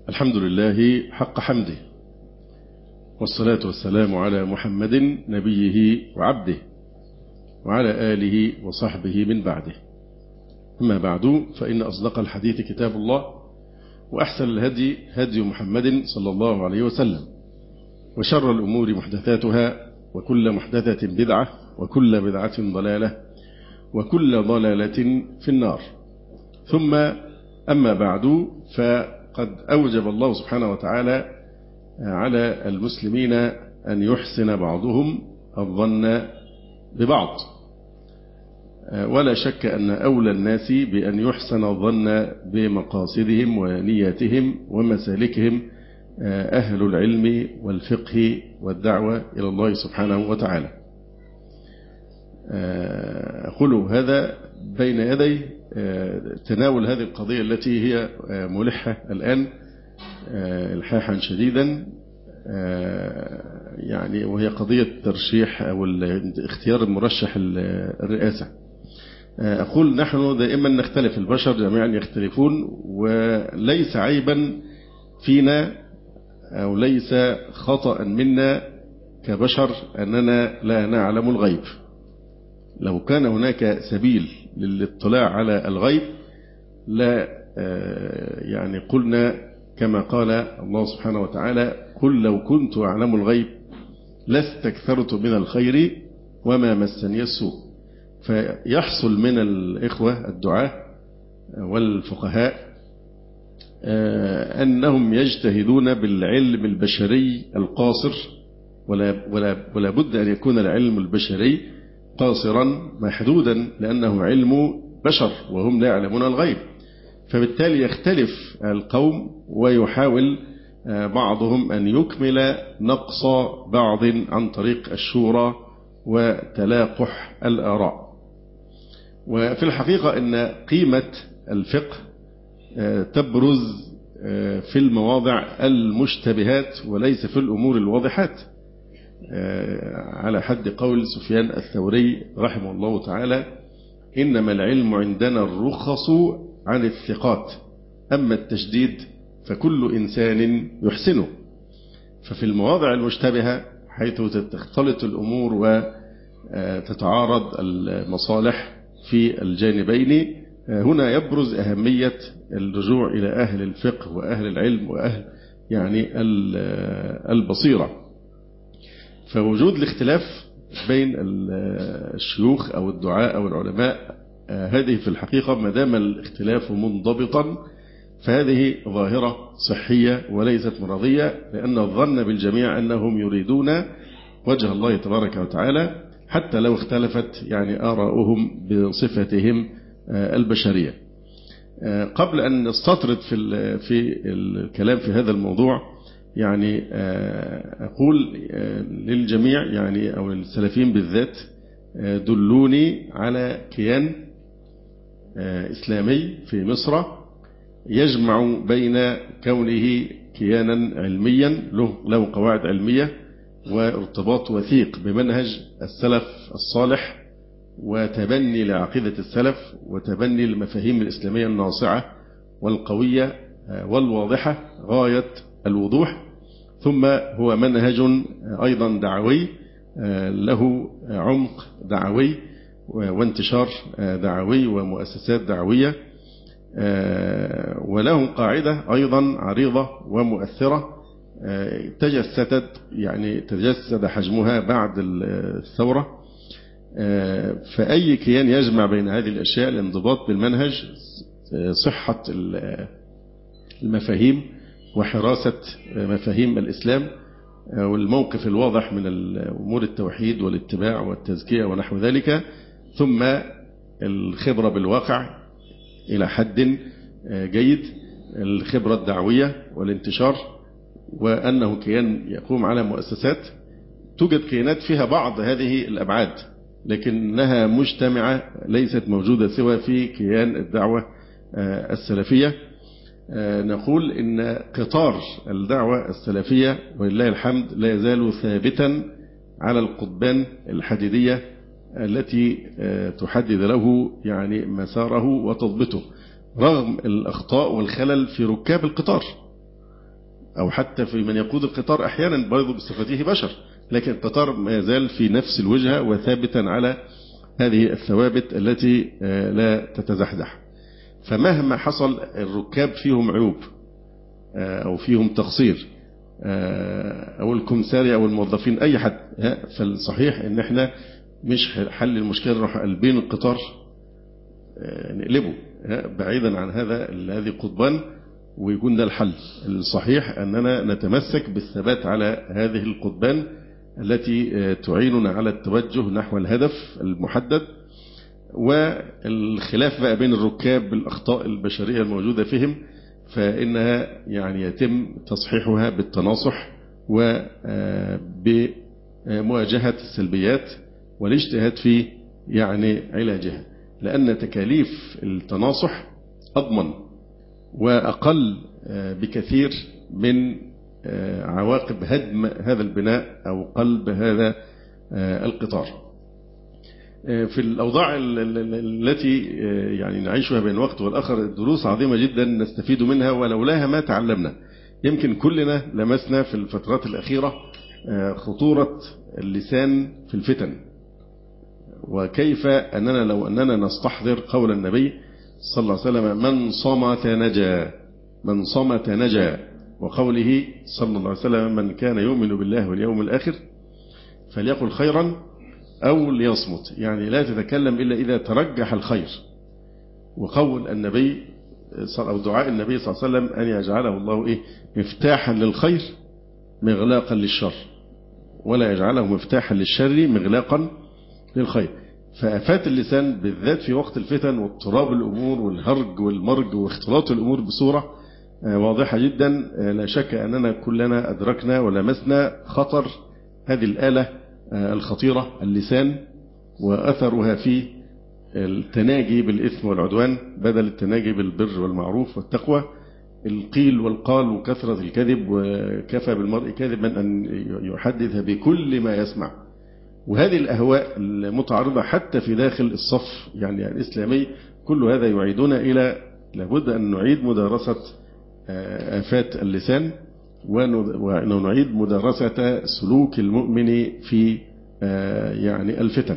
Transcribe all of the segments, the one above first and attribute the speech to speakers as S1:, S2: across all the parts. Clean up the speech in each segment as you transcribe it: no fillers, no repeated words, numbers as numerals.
S1: الحمد لله حق حمده، والصلاة والسلام على محمد نبيه وعبده وعلى آله وصحبه من بعده. أما بعد، فإن أصدق الحديث كتاب الله، وأحسن الهدي هدي محمد صلى الله عليه وسلم، وشر الأمور محدثاتها، وكل محدثة بدعة، وكل بدعة ضلالة، وكل ضلالة في النار. ثم أما بعد، فقد أوجب الله سبحانه وتعالى على المسلمين أن يحسن بعضهم الظن ببعض، ولا شك أن أولى الناس بأن يحسن الظن بمقاصدهم ونياتهم ومسالكهم أهل العلم والفقه والدعوة إلى الله سبحانه وتعالى. أقول هذا بين يدي تناول هذه القضية التي هي ملحة الآن إلحاحا شديدا، يعني وهي قضية ترشيح أو اختيار المرشح الرئاسة. أقول نحن دائما نختلف، البشر جميعا يختلفون، وليس عيبا فينا أو ليس خطأ منا كبشر أننا لا نعلم الغيب. لو كان هناك سبيل للاطلاع على الغيب لا يعني قلنا كما قال الله سبحانه وتعالى: قل لو كنت أعلم الغيب لاستكثرت من الخير وما مسني السوء. فيحصل من الإخوة الدعاة والفقهاء أنهم يجتهدون بالعلم البشري القاصر، ولا بد أن يكون العلم البشري قاصرا محدودا، لأنه علم بشر وهم لا يعلمون الغيب. فبالتالي يختلف القوم، ويحاول بعضهم أن يكمل نقص بعض عن طريق الشورى وتلاقح الآراء. وفي الحقيقة أن قيمة الفقه تبرز في المواضع المشتبهات وليس في الأمور الواضحات، على حد قول سفيان الثوري رحمه الله تعالى: إنما العلم عندنا الرخص عن الثقات، أما التشديد فكل إنسان يحسنه. ففي المواضع المشتبهة حيث تختلط الأمور وتتعارض المصالح في الجانبين، هنا يبرز أهمية اللجوء إلى أهل الفقه وأهل العلم وأهل يعني البصيرة. فوجود الاختلاف بين الشيوخ أو الدعاء أو العلماء، هذه في الحقيقة ما دام الاختلاف منضبطا فهذه ظاهرة صحية وليست مرضية، لأن الظن بالجميع أنهم يريدون وجه الله تبارك وتعالى، حتى لو اختلفت يعني آراؤهم بصفتهم البشرية. قبل أن نستطرد في الكلام في هذا الموضوع، يعني أقول للجميع يعني أو للسلفيين بالذات: دلوني على كيان إسلامي في مصر يجمع بين كونه كيانا علميا له قواعد علمية وارتباط وثيق بمنهج السلف الصالح، وتبني لعقيدة السلف، وتبني المفاهيم الإسلامية الناصعة والقوية والواضحة غاية الوضوح، ثم هو منهج أيضا دعوي له عمق دعوي وانتشار دعوي ومؤسسات دعوية، وله قاعدة أيضا عريضة ومؤثرة تجسد حجمها بعد الثورة. فأي كيان يجمع بين هذه الأشياء: الانضباط بالمنهج، صحة المفاهيم وحراسة مفاهيم الإسلام، والموقف الواضح من أمور التوحيد والاتباع والتزكية ونحو ذلك، ثم الخبرة بالواقع إلى حد جيد، الخبرة الدعوية والانتشار، وأنه كيان يقوم على مؤسسات. توجد كيانات فيها بعض هذه الأبعاد لكنها مجتمعة، ليست موجودة سوى في كيان الدعوة السلفية. نقول إن قطار الدعوة السلفية ولله الحمد لا يزال ثابتا على القضبان الحديدية التي تحدد له يعني مساره وتضبطه، رغم الأخطاء والخلل في ركاب القطار. أو حتى في من يقود القطار أحيانا برضه بصفته بشر، لكن القطار ما يزال في نفس الوجهة وثابتا على هذه الثوابت التي لا تتزحزح. فمهما حصل الركاب فيهم عيوب أو فيهم تقصير أو الكمساري أو الموظفين أي حد، فالصحيح إن إحنا مش حل المشكلة نروح قلبين القطار نقلبه بعيدا عن هذه قضبان ويكون ده الحل. الصحيح أننا نتمسك بالثبات على هذه القضبان التي تعيننا على التوجه نحو الهدف المحدد. والخلاف بقى بين الركاب بالأخطاء البشرية الموجودة فيهم فإنها يعني يتم تصحيحها بالتناصح وبمواجهة السلبيات والاجتهاد في يعني علاجها، لأن تكاليف التناصح أضمن وأقل بكثير من عواقب هدم هذا البناء أو قلب هذا القطار. في الأوضاع التي يعني نعيشها بين وقت والآخر دروس عظيمة جدا نستفيد منها ولولاها ما تعلمنا. يمكن كلنا لمسنا في الفترات الأخيرة خطورة اللسان في الفتن، وكيف أننا لو أننا نستحضر قول النبي صلى الله عليه وسلم من صمت نجا، من صمت نجا، وقوله صلى الله عليه وسلم من كان يؤمن بالله واليوم الآخر فليقل خيرا أو ليصمت، يعني لا تتكلم إلا إذا ترجح الخير. وقول النبي أو دعاء النبي صلى الله عليه وسلم أن يجعله الله مفتاحا للخير مغلاقا للشر، ولا يجعله مفتاحا للشر مغلاقا للخير. فآفات اللسان بالذات في وقت الفتن واضطراب الأمور والهرج والمرج واختلاط الأمور بصورة واضحة جدا، لا شك أننا كلنا أدركنا ولمسنا خطر هذه الآلة الخطيرة اللسان وأثرها في التناجي بالإثم والعدوان بدل التناجي بالبر والمعروف والتقوى. القيل والقال وكثرة الكذب، وكفى بالمرء كذبا أن يحدث بكل ما يسمع. وهذه الأهواء المتعارضة حتى في داخل الصف يعني الإسلامي، كل هذا يعيدنا إلى لابد أن نعيد مدارسة آفات اللسان ونعيد مدارسة سلوك المؤمن في يعني الفتن.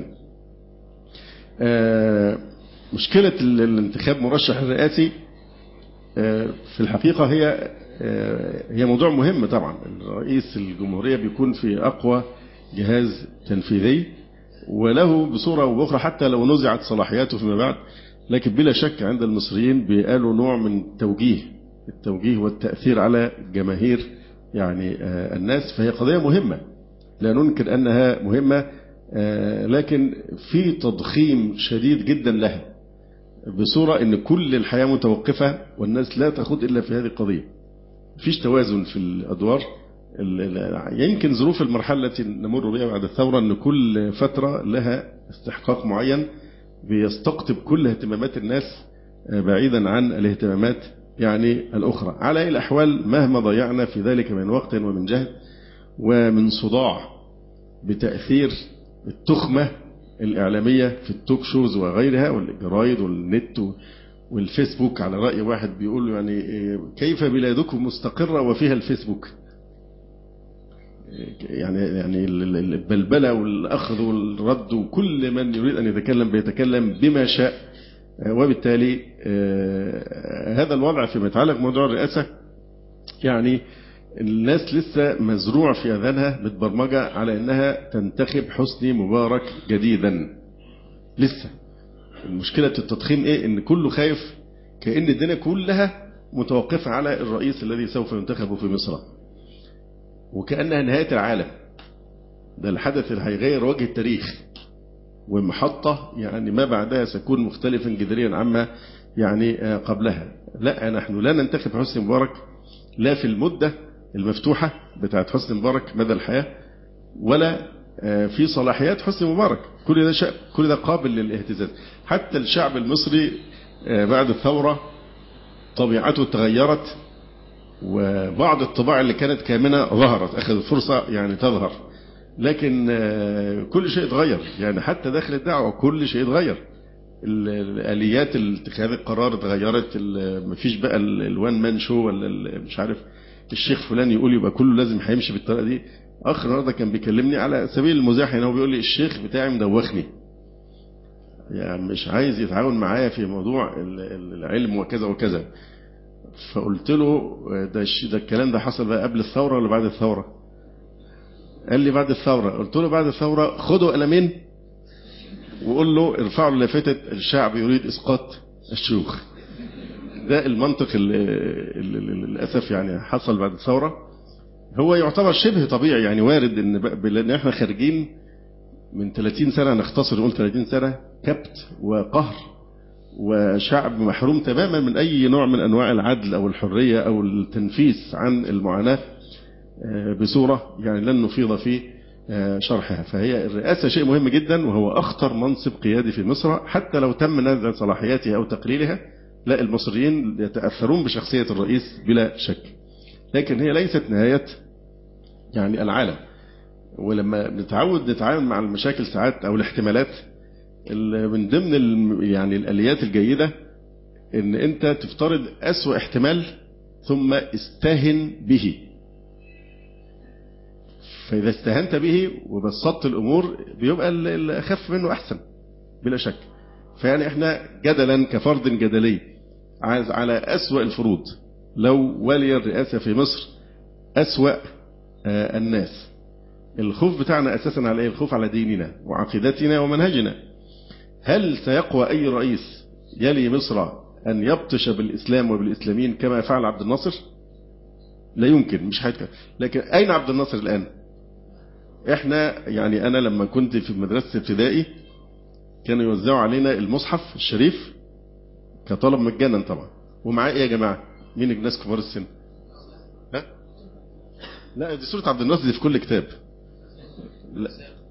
S1: مشكلة الانتخاب مرشح الرئاسي في الحقيقة هي موضوع مهم طبعا. رئيس الجمهورية بيكون في أقوى جهاز تنفيذي وله بصورة أو بأخرى حتى لو نزعت صلاحياته فيما بعد، لكن بلا شك عند المصريين بيقالوا نوع من التوجيه والتأثير على جماهير يعني الناس. فهي قضية مهمة لا ننكر أنها مهمة، لكن في تضخيم شديد جدا لها بصورة أن كل الحياة متوقفة والناس لا تخوض إلا في هذه القضية. مفيش توازن في الأدوار. يمكن ظروف المرحلة التي نمر بها بعد الثورة أن كل فترة لها استحقاق معين بيستقطب كل اهتمامات الناس بعيدا عن الاهتمامات يعني الأخرى. على الأحوال مهما ضيعنا في ذلك من وقت ومن جهد ومن صداع بتأثير التخمة الإعلامية في التوك شوز وغيرها والجرايد والنت والفيسبوك، على رأي واحد بيقول يعني كيف بلادكم مستقرة وفيها الفيسبوك؟ يعني البلبلة والأخذ والرد وكل من يريد أن يتكلم بيتكلم بما شاء. وبالتالي هذا الوضع فيما يتعلق بموضوع الرئاسة يعني الناس لسه مزروع في أذانها متبرمجة على أنها تنتخب حسني مبارك جديدا. لسه المشكلة التضخيم إن كله خايف كأن الدنيا كلها متوقفة على الرئيس الذي سوف ينتخبه في مصر، وكأنها نهاية العالم. ده الحدث اللي هيغير وجه التاريخ ومحطة يعني ما بعدها سيكون مختلفا جذريا عما يعني قبلها. لا، نحن لا ننتخب حسني مبارك لا في المدة المفتوحة بتاعت حسني مبارك مدى الحياة ولا في صلاحيات حسني مبارك. كل ده قابل للاهتزاز. حتى الشعب المصري بعد الثورة طبيعته تغيرت وبعض الطباع اللي كانت كامنة ظهرت، أخذت فرصة يعني تظهر، لكن كل شيء اتغير. يعني حتى داخل الدعوة كل شيء اتغير. الآليات اتخاذ القرار اتغيرت. مفيش بقى الوان مان شو ولا مش عارف الشيخ فلان يقول يبقى كله لازم هيمشي بالطريقة دي. أخ النهارده كان بيكلمني على سبيل المزاح، هو بيقول لي الشيخ بتاعي مدوخني، يعني مش عايز يتعاون معايا في موضوع العلم وكذا وكذا. فقلت له ده الكلام ده حصل بقى قبل الثورة ولا بعد الثورة؟ قال لي بعد الثورة. قلت له بعد الثورة خدوا قلمين وقول له ارفعوا لافتة الشعب يريد إسقاط الشيوخ. ده المنطق اللي للأسف يعني حصل بعد الثورة. هو يعتبر شبه طبيعي، يعني وارد ان احنا خارجين من 30 سنة، نختصر نقول 30 سنة كبت وقهر وشعب محروم تماما من أي نوع من أنواع العدل أو الحرية أو التنفيس عن المعاناة بصورة يعني لن نفيض في شرحها. فهي الرئاسة شيء مهم جدا، وهو أخطر منصب قيادي في مصر، حتى لو تم نزع صلاحياتها أو تقليلها لا، المصريين يتأثرون بشخصية الرئيس بلا شك، لكن هي ليست نهاية يعني العالم. ولما نتعود نتعامل مع المشاكل ساعات أو الاحتمالات، من ضمن يعني الآليات الجيدة ان انت تفترض أسوأ احتمال ثم استهن به. فإذا استهنت به وبسطت الأمور بيبقى الأخف منه أحسن بلا شك. فيعني احنا جدلا كفرض جدلي عايز على أسوأ الفروض، لو ولي الرئاسة في مصر أسوأ الناس، الخوف بتاعنا أساسا على ايه؟ الخوف على ديننا وعقيدتنا ومنهجنا. هل سيقوى أي رئيس يلي مصر أن يبطش بالإسلام وبالإسلاميين كما فعل عبد الناصر؟ لا يمكن، مش هيتكلم. لكن أين عبد الناصر الآن؟ احنا يعني أنا لما كنت في مدرسة ابتدائي كانوا يوزعوا علينا المصحف الشريف كطلب مجانا طبعا، ومعاه ايه يا جماعة؟ مين الناس كبار السن؟ ها؟ لا دي سورة عبد الناصر دي في كل كتاب. لا.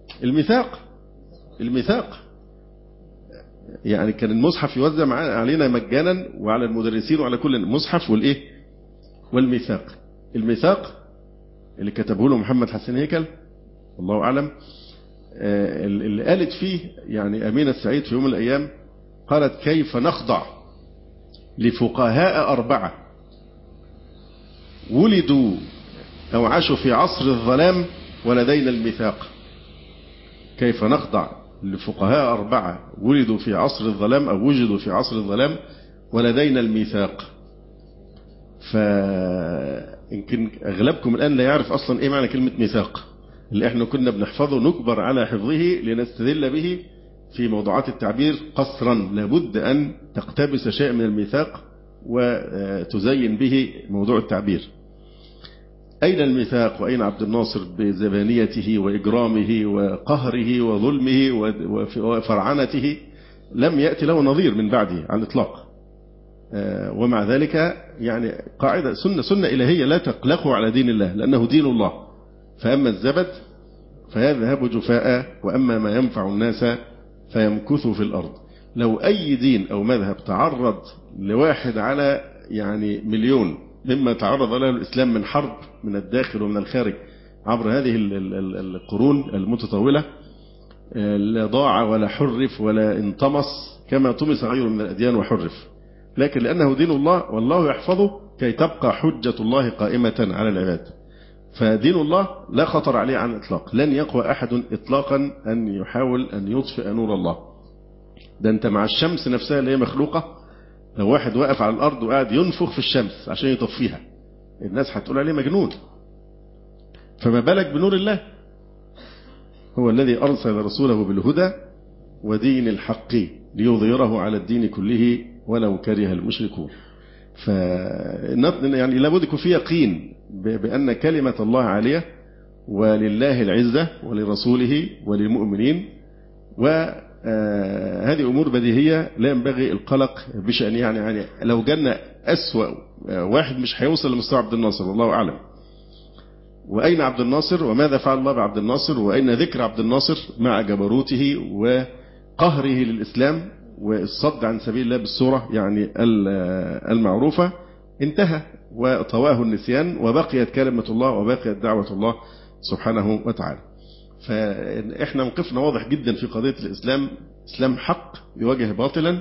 S1: الميثاق يعني كان المصحف يوزع علينا مجانا وعلى المدرسين وعلى كل المصحف والايه والميثاق. الميثاق اللي كتبه له محمد حسين هيكل الله أعلم، اللي قالت فيه يعني أمينة السعيد في يوم من الأيام قالت كيف نخضع لفقهاء 4 ولدوا أو عاشوا في عصر الظلام ولدينا الميثاق. كيف نخضع لفقهاء 4 ولدوا في عصر الظلام أو وجدوا في عصر الظلام ولدينا الميثاق. فيمكن أغلبكم الآن لا يعرف أصلا إيه معنى كلمة ميثاق اللي إحنا كنا بنحفظه نكبر على حفظه لنستدل به في موضوعات التعبير قصرا. لابد أن تقتبس شيء من الميثاق وتزين به موضوع التعبير. أين الميثاق وأين عبد الناصر بزبانيته وإجرامه وقهره وظلمه وفرعنته؟ لم يأتي له نظير من بعده على الإطلاق. ومع ذلك يعني قاعدة سنة إلهية لا تقلقوا على دين الله لأنه دين الله، فأما الزبد فيذهب جفاء وأما ما ينفع الناس فيمكث في الأرض. لو أي دين أو مذهب تعرض لواحد على يعني مليون مما تعرض له الإسلام من حرب من الداخل ومن الخارج عبر هذه القرون المتطولة، لا ضاع ولا حرف ولا انطمس كما طمس غيره من الأديان وحرف، لكن لأنه دين الله والله يحفظه كي تبقى حجة الله قائمة على العباد. فدين الله لا خطر عليه عن الإطلاق، لن يقوى أحد إطلاقا أن يحاول أن يطفئ نور الله. ده أنت مع الشمس نفسها اللي هي مخلوقة، لو واحد واقف على الأرض وقاعد ينفخ في الشمس عشان يطفيها الناس هتقول عليه مجنون، فما بالك بنور الله. هو الذي أرسل رسوله بالهدى ودين الحق ليظهره على الدين كله ولو كره المشركون. يعني لابد يكون في يقين بأن كلمة الله عالية ولله العزة ولرسوله وللمؤمنين، وهذه أمور بديهية لا ينبغي القلق بشأن. يعني لو جالنا أسوأ واحد مش هيوصل لمستوى عبد الناصر والله أعلم. وأين عبد الناصر وماذا فعل الله بعبد الناصر وأين ذكر عبد الناصر مع جبروته وقهره للإسلام والصد عن سبيل الله بالصورة يعني المعروفة؟ انتهى وطواه النسيان وبقيت كلمة الله وبقيت دعوة الله سبحانه وتعالى. فإحنا موقفنا واضح جدا في قضية الإسلام. إسلام حق يواجه باطلا،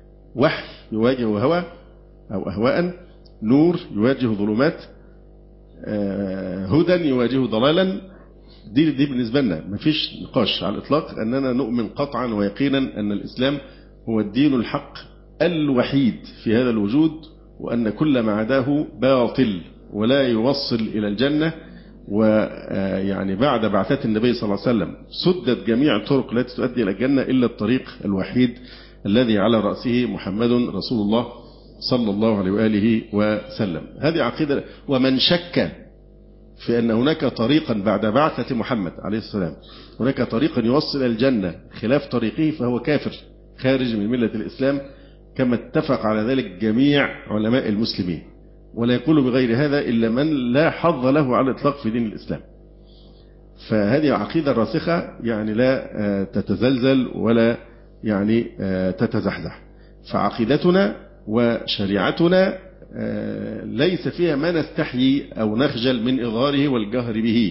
S1: وحي يواجه هوى أو أهواء، نور يواجه ظلمات. هدى يواجه ضلالا. دي بالنسبة لنا مفيش نقاش على الإطلاق أننا نؤمن قطعا ويقينا أن الإسلام هو الدين الحق الوحيد في هذا الوجود، وأن كل ما عداه باطل ولا يوصل إلى الجنة. ويعني بعد بعثة النبي صلى الله عليه وسلم سدت جميع الطرق التي تؤدي إلى الجنة إلا الطريق الوحيد الذي على رأسه محمد رسول الله صلى الله عليه وآله وسلم. هذه عقيدة. ومن شك في أن هناك طريقا بعد بعثة محمد عليه السلام، هناك طريقا يوصل إلى الجنة خلاف طريقه، فهو كافر خارج من ملة الإسلام، كما اتفق على ذلك جميع علماء المسلمين. ولا يقول بغير هذا إلا من لا حظ له على الإطلاق في دين الإسلام. فهذه عقيدة راسخة يعني لا تتزلزل ولا يعني تتزحزح. فعقيدتنا وشريعتنا ليس فيها ما نستحيي أو نخجل من إظهاره والجهر به.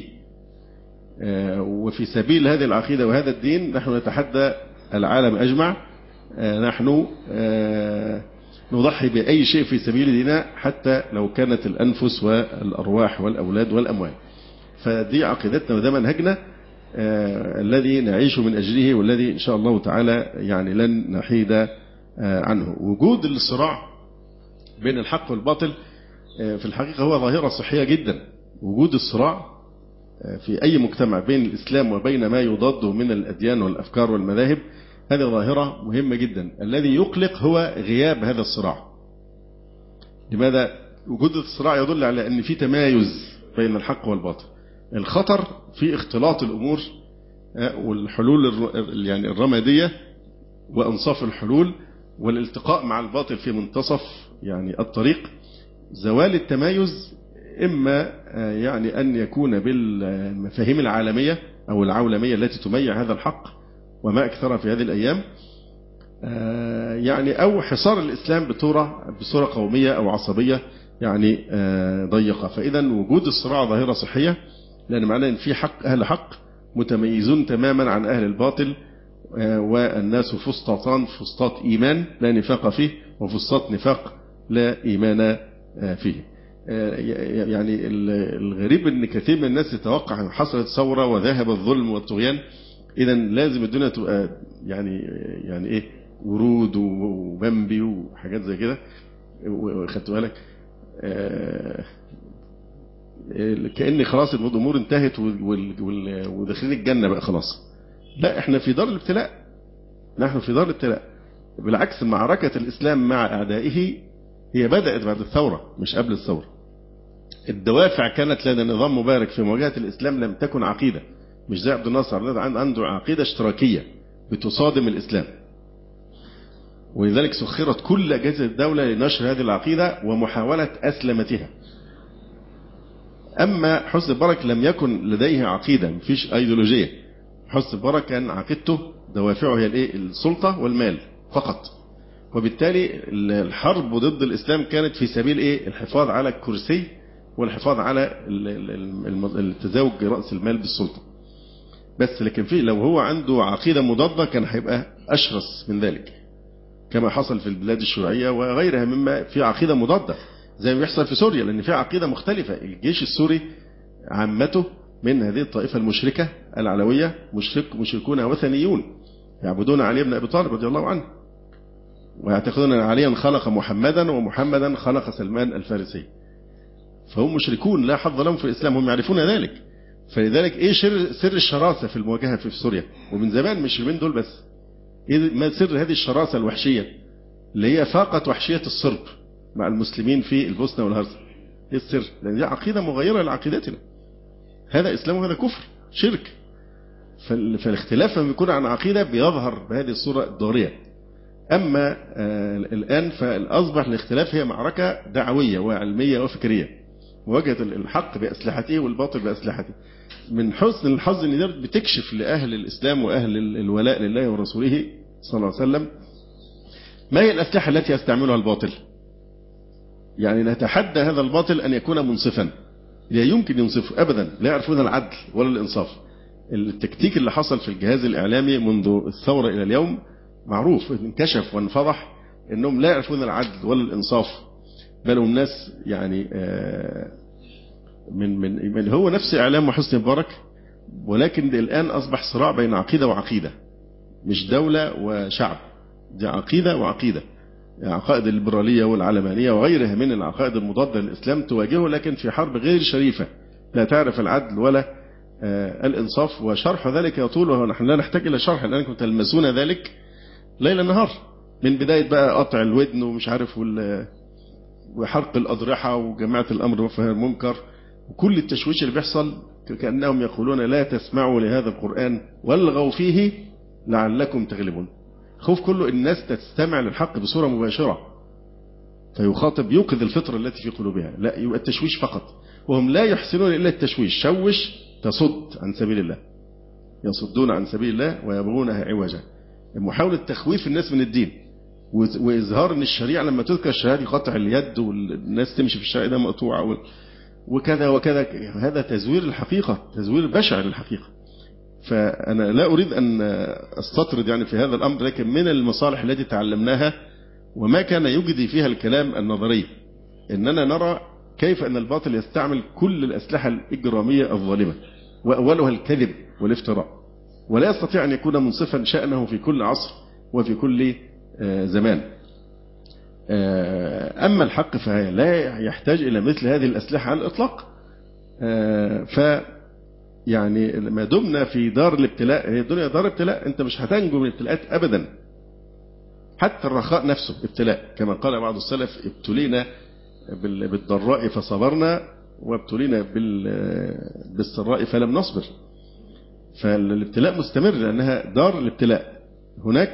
S1: وفي سبيل هذه العقيدة وهذا الدين نحن نتحدى العالم أجمع. نحن نضحي بأي شيء في سبيل ديننا حتى لو كانت الأنفس والأرواح والأولاد والأموال. فدي عقيدتنا وده منهجنا الذي نعيش من أجله، والذي إن شاء الله تعالى يعني لن نحيد عنه. وجود الصراع بين الحق والباطل في الحقيقة هو ظاهرة صحية جدا. وجود الصراع في أي مجتمع بين الإسلام وبين ما يضاده من الأديان والأفكار والمذاهب هذه ظاهرة مهمة جدا. الذي يقلق هو غياب هذا الصراع. لماذا؟ وجود الصراع يدل على أن في تمايز بين الحق والباطل. الخطر في اختلاط الأمور والحلول يعني الرمادية وأنصاف الحلول والالتقاء مع الباطل في منتصف يعني الطريق. زوال التمايز إما يعني أن يكون بالمفاهيم العالمية أو العولمية التي تميع هذا الحق وما أكثرها في هذه الأيام، يعني أو حصار الإسلام بصورة قومية أو عصبية يعني ضيقة. فإذا وجود الصراع ظاهرة صحية، لأن معناه أن في حق أهل حق متميزون تماما عن أهل الباطل، والناس فسطاطان، فسطاط إيمان لا نفاق فيه، وفسطاط نفاق لا إيمان فيه. يعني الغريب أن كثير من الناس يتوقع أن حصلت ثورة وذهب الظلم والطغيان، إذا لازم الدنيا تبقى يعني إيه ورود وبمبي وحاجات زي كده. وخدت بالك كأن خلاص الأمور انتهت وداخلين الجنة بقى خلاص. لا، احنا في دار الابتلاء. نحن في دار الابتلاء. بالعكس، معركة الإسلام مع أعدائه هي بدأت بعد الثورة مش قبل الثورة. الدوافع كانت لدى نظام مبارك في مواجهة الإسلام لم تكن عقيدة، مش زي عبد الناصر عنده عقيدة اشتراكية بتصادم الإسلام، ولذلك سخرت كل أجهزة الدولة لنشر هذه العقيدة ومحاولة أسلمتها. أما حسني مبارك لم يكن لديه عقيدة، مفيش أيديولوجية. حسني مبارك كان عقيدته دوافعه هي السلطة والمال فقط، وبالتالي الحرب ضد الإسلام كانت في سبيل الحفاظ على الكرسي والحفاظ على التزاوج رأس المال بالسلطة بس. لكن لو هو عنده عقيدة مضادة كان هيبقى أشرس من ذلك، كما حصل في البلاد الشيوعية وغيرها مما في عقيدة مضادة، زي ما بيحصل في سوريا، لأن في عقيدة مختلفة. الجيش السوري عامته من هذه الطائفة المشركة العلوية مشركون وثنيون يعبدون علي بن أبي طالب رضي الله عنه، ويعتقدون أن عليا خلق محمدا ومحمدا خلق سلمان الفارسي. فهم مشركون لا حظ لهم في الإسلام، هم يعرفون ذلك. فلذلك سر الشراسة في المواجهة في سوريا، ومن زمان مش من دول بس. ما سر هذه الشراسة الوحشية اللي هي فاقت وحشية الصرب مع المسلمين في البوسنة والهرسك؟ ايه السر؟ لأن دي عقيدة مغيرة لعقيدتنا. هذا إسلام وهذا كفر شرك. فالاختلاف لما يكون عن عقيدة بيظهر بهذه الصورة الضارية. أما الآن فأصبح الاختلاف هي معركة دعوية وعلمية وفكرية، مواجهة الحق بأسلحته والباطل بأسلحته. من حسن الحظ أن دي بتكشف لأهل الإسلام وأهل الولاء لله ورسوله صلى الله عليه وسلم ما هي الأسلحة التي يستعملها الباطل. يعني نتحدى هذا الباطل أن يكون منصفا، لا يمكن ينصفه أبدا، لا يعرفون العدل ولا الإنصاف. التكتيك اللي حصل في الجهاز الإعلامي منذ الثورة إلى اليوم معروف، انكشف وانفضح أنهم لا يعرفون العدل ولا الإنصاف، بل هم ناس يعني من هو نفس إعلام وحسني مبارك، ولكن الآن أصبح صراع بين عقيدة وعقيدة، مش دولة وشعب، دي عقيدة وعقيدة. عقائد الليبرالية والعلمانية وغيرها من العقائد المضادة للإسلام تواجهه، لكن في حرب غير شريفة لا تعرف العدل ولا الإنصاف. وشرح ذلك يطول، ونحن لا نحتاج إلى شرح، لأنكم تلمسون ذلك ليل نهار، من بداية بقى قطع الودن ومش عارف وحرق الأضرحة وجماعة الأمر والنهي عن المنكر، وكل التشويش اللي بيحصل كأنهم يقولون لا تسمعوا لهذا القرآن والغوا فيه لعلكم تغلبون. خوف كله الناس تستمع للحق بصورة مباشرة، فيخاطب يوقظ الفطرة التي في قلوبها، لا يبقى التشويش فقط، وهم لا يحسنون إلا التشويش. شوش تصد عن سبيل الله، يصدون عن سبيل الله ويبغونها عوجا. محاولة تخويف الناس من الدين وإظهار أن الشريعة لما تذكر الشهادة قطع اليد والناس تمشي في الشارع ده مقطوعة وكذا وكذا، هذا تزوير الحقيقة، تزوير بشع للحقيقة. فأنا لا أريد أن أستطرد يعني في هذا الأمر، لكن من المصالح التي تعلمناها وما كان يجدي فيها الكلام النظري إننا نرى كيف أن الباطل يستعمل كل الأسلحة الإجرامية الظالمة، وأولها الكذب والافتراء، ولا يستطيع أن يكون منصفا شأنه في كل عصر وفي كل زمان. أما الحق فلا يحتاج إلى مثل هذه الأسلحة على الإطلاق. يعني ما دمنا في دار الابتلاء، هي الدنيا دار ابتلاء، أنت مش هتنجو من الابتلاءات أبدا. حتى الرخاء نفسه ابتلاء، كما قال بعض السلف: ابتلينا بالضراء فصبرنا وابتلينا بالسراء فلم نصبر. فالابتلاء مستمر لأنها دار الابتلاء. هناك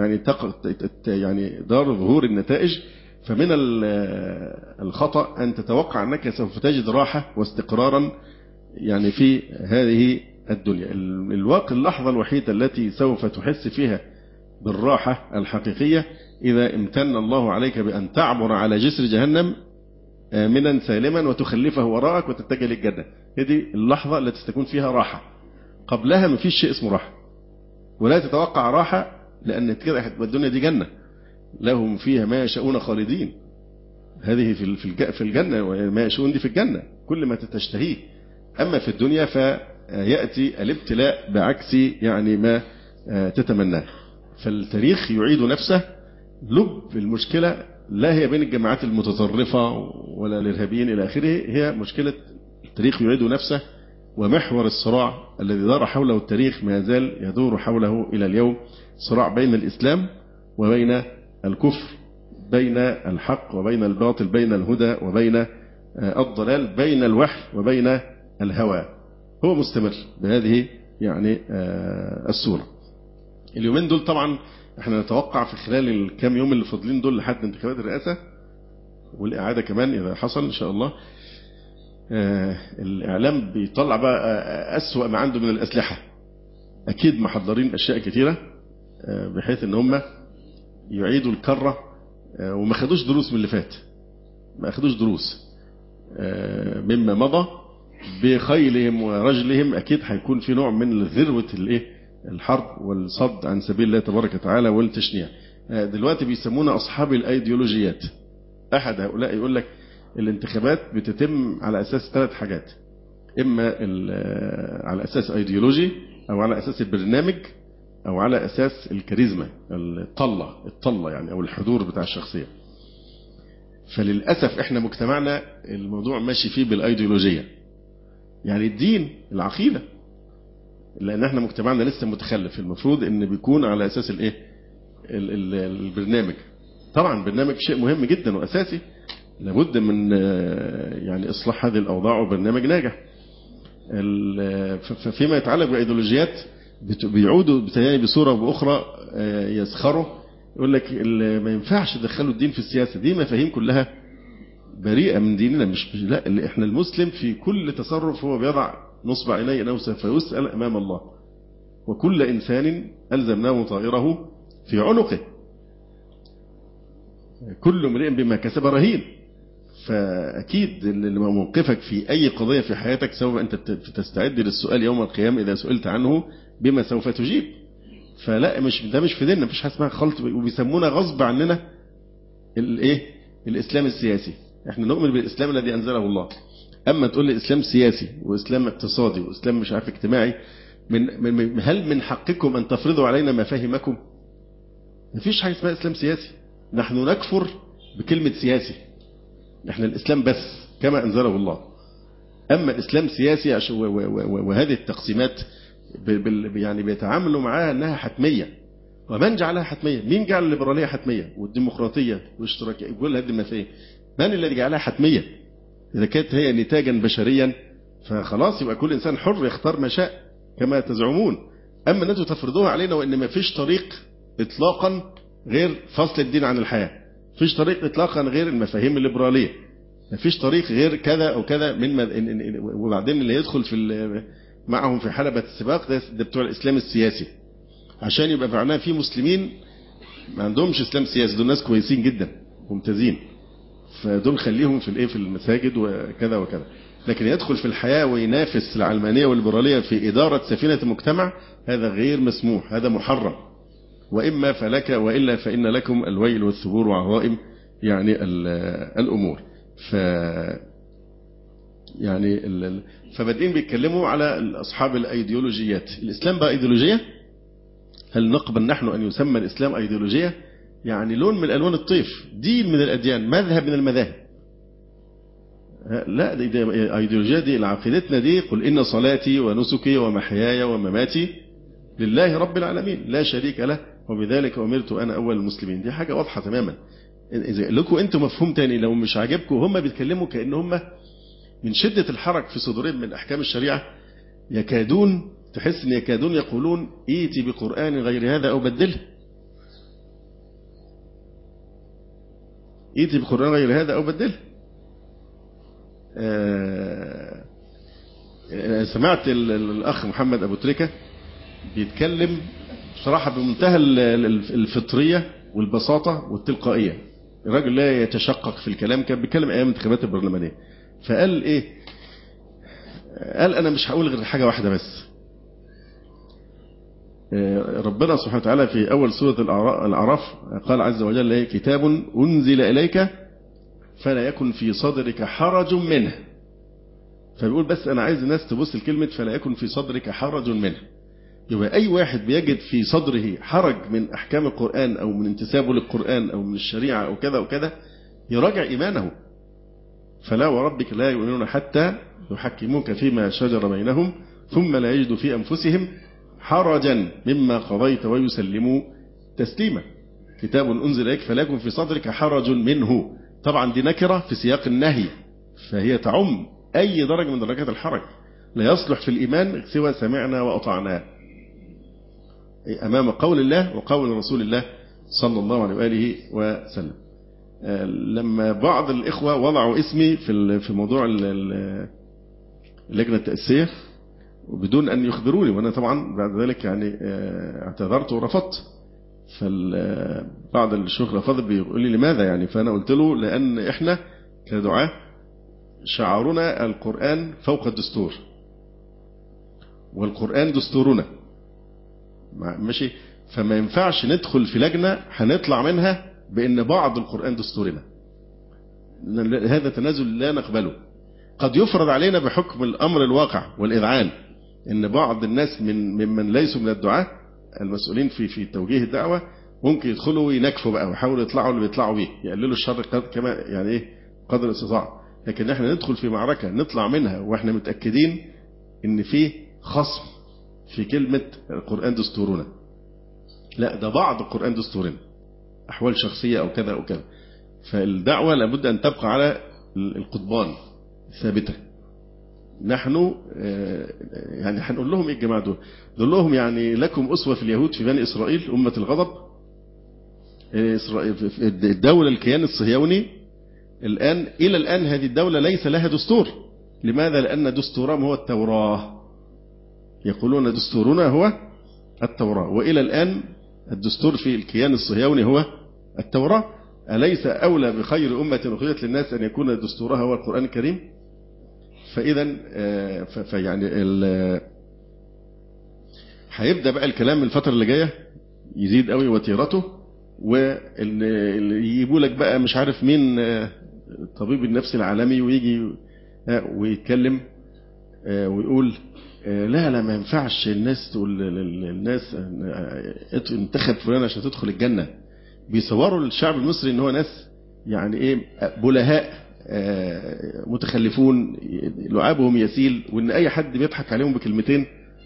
S1: يعني دار ظهور النتائج. فمن الخطأ أن تتوقع أنك سوف تجد راحة واستقرارا يعني في هذه الدنيا. الواقع اللحظة الوحيدة التي سوف تحس فيها بالراحة الحقيقية إذا امتن الله عليك بأن تعبر على جسر جهنم آمنا سالما وتخلفه وراءك وتتجه للجنة. هذه اللحظة التي تكون فيها راحة، قبلها ما فيش شيء اسمه راحة، ولا تتوقع راحة، لأن كده الدنيا دي جنة لهم فيها ما يشاءون خالدين. هذه في الجنة، وما يشاءون دي في الجنة كل ما تشتهيه. أما في الدنيا فيأتي الابتلاء بعكس يعني ما تتمناه. فالتاريخ يعيد نفسه. لب المشكلة لا هي بين الجماعات المتطرفة ولا الإرهابيين إلى آخره، هي مشكلة التاريخ يعيد نفسه. ومحور الصراع الذي دار حوله التاريخ ما يزال يدور حوله إلى اليوم، صراع بين الإسلام وبين الكفر، بين الحق وبين الباطل، بين الهدى وبين الضلال، بين الوحي وبين الهوى. هو مستمر بهذه يعني الصورة. اليومين دول طبعا احنا نتوقع في خلال الكام يوم اللي فاضلين دول لحد انتخابات الرئاسة والإعادة كمان إذا حصل إن شاء الله، الإعلام بيطلع بقى أسوأ ما عنده من الأسلحة. أكيد محضرين أشياء كثيرة بحيث أن هم يعيدوا الكرة، وما خدوش دروس من اللي فات، ما أخدوش دروس مما مضى بخيلهم ورجلهم. أكيد هيكون في نوع من ذروة الحرب والصد عن سبيل الله تبارك وتعالى والتشنيع. دلوقتي بيسمونا أصحاب الأيديولوجيات. أحد هؤلاء يقول لك الانتخابات بتتم على أساس 3 حاجات: إما على أساس أيديولوجي، أو على أساس البرنامج، أو على أساس الكاريزما، الطلة يعني، أو الحضور بتاع الشخصية. فللأسف إحنا مجتمعنا الموضوع ماشي فيه بالأيديولوجية، يعني الدين، العقيدة، لأن إحنا مجتمعنا لسه متخلف. المفروض إن بيكون على أساس البرنامج. طبعا برنامج شيء مهم جدا وأساسي، لابد من يعني إصلاح هذه الأوضاع وبرنامج ناجح. فيما يتعلق بالأيديولوجيات بيعودوا بصورة وبأخرى يسخروا، يقول لك ما ينفعش يدخلوا الدين في السياسة. دي مفاهيم كلها بريئة من ديننا. مش لا، احنا المسلم في كل تصرف هو بيضع نصب عينيه أنه سوف يسأل أمام الله، وكل إنسان ألزمناه طائره في عنقه، كل امرئ بما كسب رهين. فأكيد اللي موقفك في أي قضية في حياتك سوف أنت تستعد للسؤال يوم القيامة إذا سئلت عنه بما سوف تجيب. فلا، ده مش في ديننا، مفيش حاجة اسمها خلط. وبيسمونا غصب عننا الإسلام السياسي. احنا نؤمن بالإسلام الذي أنزله الله. أما تقول لي إسلام سياسي وإسلام اقتصادي وإسلام مش عارف اجتماعي، هل من حقكم أن تفرضوا علينا مفاهيمكم؟ مفيش حاجة اسمها إسلام سياسي. نحن نكفر بكلمة سياسي، احنا الإسلام بس كما أنزله الله. أما الإسلام سياسي وهذه التقسيمات يعني بيتعاملوا معاها أنها حتمية. ومن جعلها حتمية؟ مين جعل الليبرالية حتمية والديمقراطية والاشتراكية؟ يقول هذه المفاهيم من الذي جعلها حتمية؟ إذا كانت هي نتاجا بشريا فخلاص يبقى كل إنسان حر يختار ما شاء كما تزعمون. أما أن أنتم تفرضوها علينا وإن ما فيش طريق إطلاقا غير فصل الدين عن الحياة، ما فيش طريق إطلاقا غير المفاهيم الليبرالية، ما فيش طريق غير كذا أو كذا وبعدين اللي يدخل معهم في حلبة السباق ده بتوع الإسلام السياسي، عشان يبقى معناه في مسلمين ما عندهمش إسلام سياسي، دول ناس كويسين جدا ممتازين، فدول خليهم في المساجد وكذا وكذا. لكن يدخل في الحياة وينافس العلمانية والليبرالية في إدارة سفينة المجتمع، هذا غير مسموح، هذا محرم. وإما فلك وإلا فإن لكم الويل والثبور وعظائم يعني الأمور. يعني فبادئين بيتكلموا على أصحاب الأيديولوجيات. الإسلام بقى أيديولوجية؟ هل نقبل نحن أن يسمى الإسلام أيديولوجية؟ يعني لون من ألوان الطيف، دين من الأديان، مذهب من المذاهب. لا، دي أيديولوجية، دي عقيدتنا دي قل إن صلاتي ونسكي ومحياي ومماتي لله رب العالمين لا شريك له وبذلك أمرت أنا أول المسلمين. دي حاجة واضحة تماما. إذا لكم أنتم مفهوم تاني لو مش عاجبكم، هم بيتكلموا كأن هم من شدة الحرج في صدورهم من أحكام الشريعة يكادون تحس أن يكادون يقولون إيتي بقرآن غير هذا أو بدله، إيتي بقرآن غير هذا أو بدله. سمعت الأخ محمد أبو تريكة بيتكلم بصراحة بمنتهى الفطرية والبساطة والتلقائية. الراجل لا يتشقق في الكلام، كان بيتكلم أيام الانتخابات البرلمانية، فقال إيه؟ قال أنا مش هقول غير حاجة واحدة بس. ربنا سبحانه وتعالى في أول سورة الأعراف قال عز وجل إيه؟ كتاب أنزل إليك فلا يكن في صدرك حرج منه. فبيقول بس أنا عايز الناس تبص الكلمة فلا يكن في صدرك حرج منه. يبقى أي واحد بيجد في صدره حرج من أحكام القرآن أو من انتسابه للقرآن أو من الشريعة أو كذا وكذا يراجع إيمانه. فلا وربك لا يؤمنون حتى يحكموك فيما شجر بينهم ثم لا يجدوا في أنفسهم حرجا مما قضيت ويسلموا تسليما. كتاب أنزل إليك فلا يكن في صدرك حرج منه. طبعا دي نكرة في سياق النهي، فهي تعم أي درجة من درجات الحرج. لا يصلح في الإيمان سوى سمعنا وأطعنا أمام قول الله وقول رسول الله صلى الله عليه وآله وسلم. لما بعض الإخوة وضعوا اسمي في موضوع اللجنة التأسيسية بدون أن يخبروني، وأنا طبعا بعد ذلك يعني اعتذرت ورفضت، فبعض الشيوخ الأفاضل بيقول لي لماذا يعني؟ فأنا قلت له لأن إحنا كدعاة شعارنا القرآن فوق الدستور، والقرآن دستورنا ماشي. فما ينفعش ندخل في لجنة هنطلع منها بأن بعض القرآن دستورنا، هذا تنازل لا نقبله. قد يفرض علينا بحكم الأمر الواقع والإذعان أن بعض الناس ممن ليسوا من الدعاة المسؤولين في توجيه الدعوة ممكن يدخلوا وينكفوا بقى ويحاولوا يطلعوا اللي بيطلعوا بيه، يقللوا الشر كما يعني إيه قدر الاستطاعة. لكن احنا ندخل في معركة نطلع منها واحنا متأكدين ان في خصم في كلمة القرآن دستورنا. لا، ده بعض القرآن دستورنا، أحوال شخصية أو كذا أو كذا. فالدعوة لابد أن تبقى على القضبان الثابتة. نحن يعني هنقول لهم إيه الجماعة دول؟ نقول لهم يعني لكم أسوة في اليهود في بني إسرائيل أمة الغضب. الدولة الكيان الصهيوني الآن إلى الآن هذه الدولة ليس لها دستور. لماذا؟ لأن دستورهم هو التوراة. يقولون دستورنا هو التوراة، وإلى الآن الدستور في الكيان الصهيوني هو التوراة. أليس أولى بخير أمة أخرجت للناس أن يكون دستورها هو القرآن الكريم؟ فإذا فيعني هيبدأ بقى الكلام الفترة اللي جاية يزيد قوي وتيرته، واللي يجيبوا لك بقى مش عارف مين طبيب النفس العالمي ويجي ويتكلم ويقول لا ما ينفعش الناس تقول للناس انتخب فلان عشان تدخل الجنة. بيصوروا للشعب المصري ان هو ناس يعني ايه بلهاء متخلفون لعابهم يسيل، وان اي حد بيضحك عليهم بكلمتين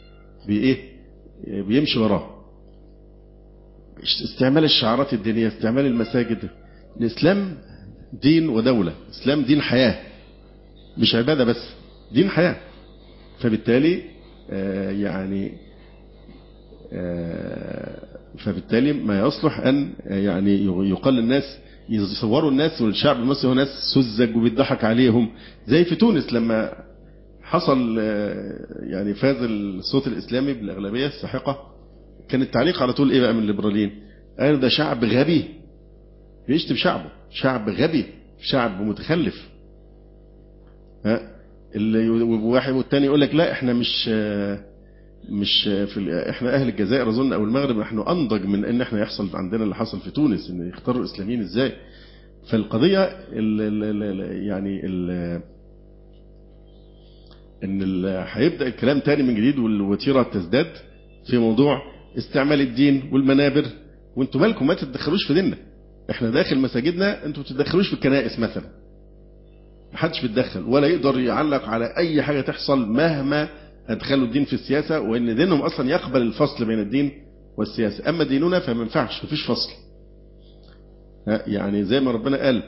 S1: بيمشي وراه. استعمال الشعارات الدينية، استعمال المساجد. الإسلام دين ودولة، الإسلام دين حياة مش عبادة بس، دين حياة. فبالتالي فبالتالي ما يصلح أن يعني يقال الناس يصوروا الناس والشعب المصري هو ناس سذج وبيضحك عليهم. زي في تونس لما حصل يعني فاز الصوت الإسلامي بالأغلبية الساحقة، كان التعليق على طول إيه بقى من الليبراليين؟ قالوا ده شعب غبي بيشتم شعبه، شعب غبي، شعب متخلف. واحد والتاني يقول لك لا احنا مش احنا اهل الجزائر اظن او المغرب نحن انضج من ان احنا يحصل عندنا اللي حصل في تونس، ان يختاروا الاسلاميين ازاي. فالقضيه ان هيبدا الكلام تاني من جديد والوتيره تزداد في موضوع استعمال الدين والمنابر. وانتوا مالكم ما تتدخلوش في ديننا، احنا داخل مساجدنا، انتوا ما تتدخلوش في الكنائس مثلا. محدش بيتدخل ولا يقدر يعلق على اي حاجه تحصل مهما ادخلوا الدين في السياسه، وان دينهم اصلا يقبل الفصل بين الدين والسياسه. اما ديننا فما ينفعش، مفيش فصل. يعني زي ما ربنا قال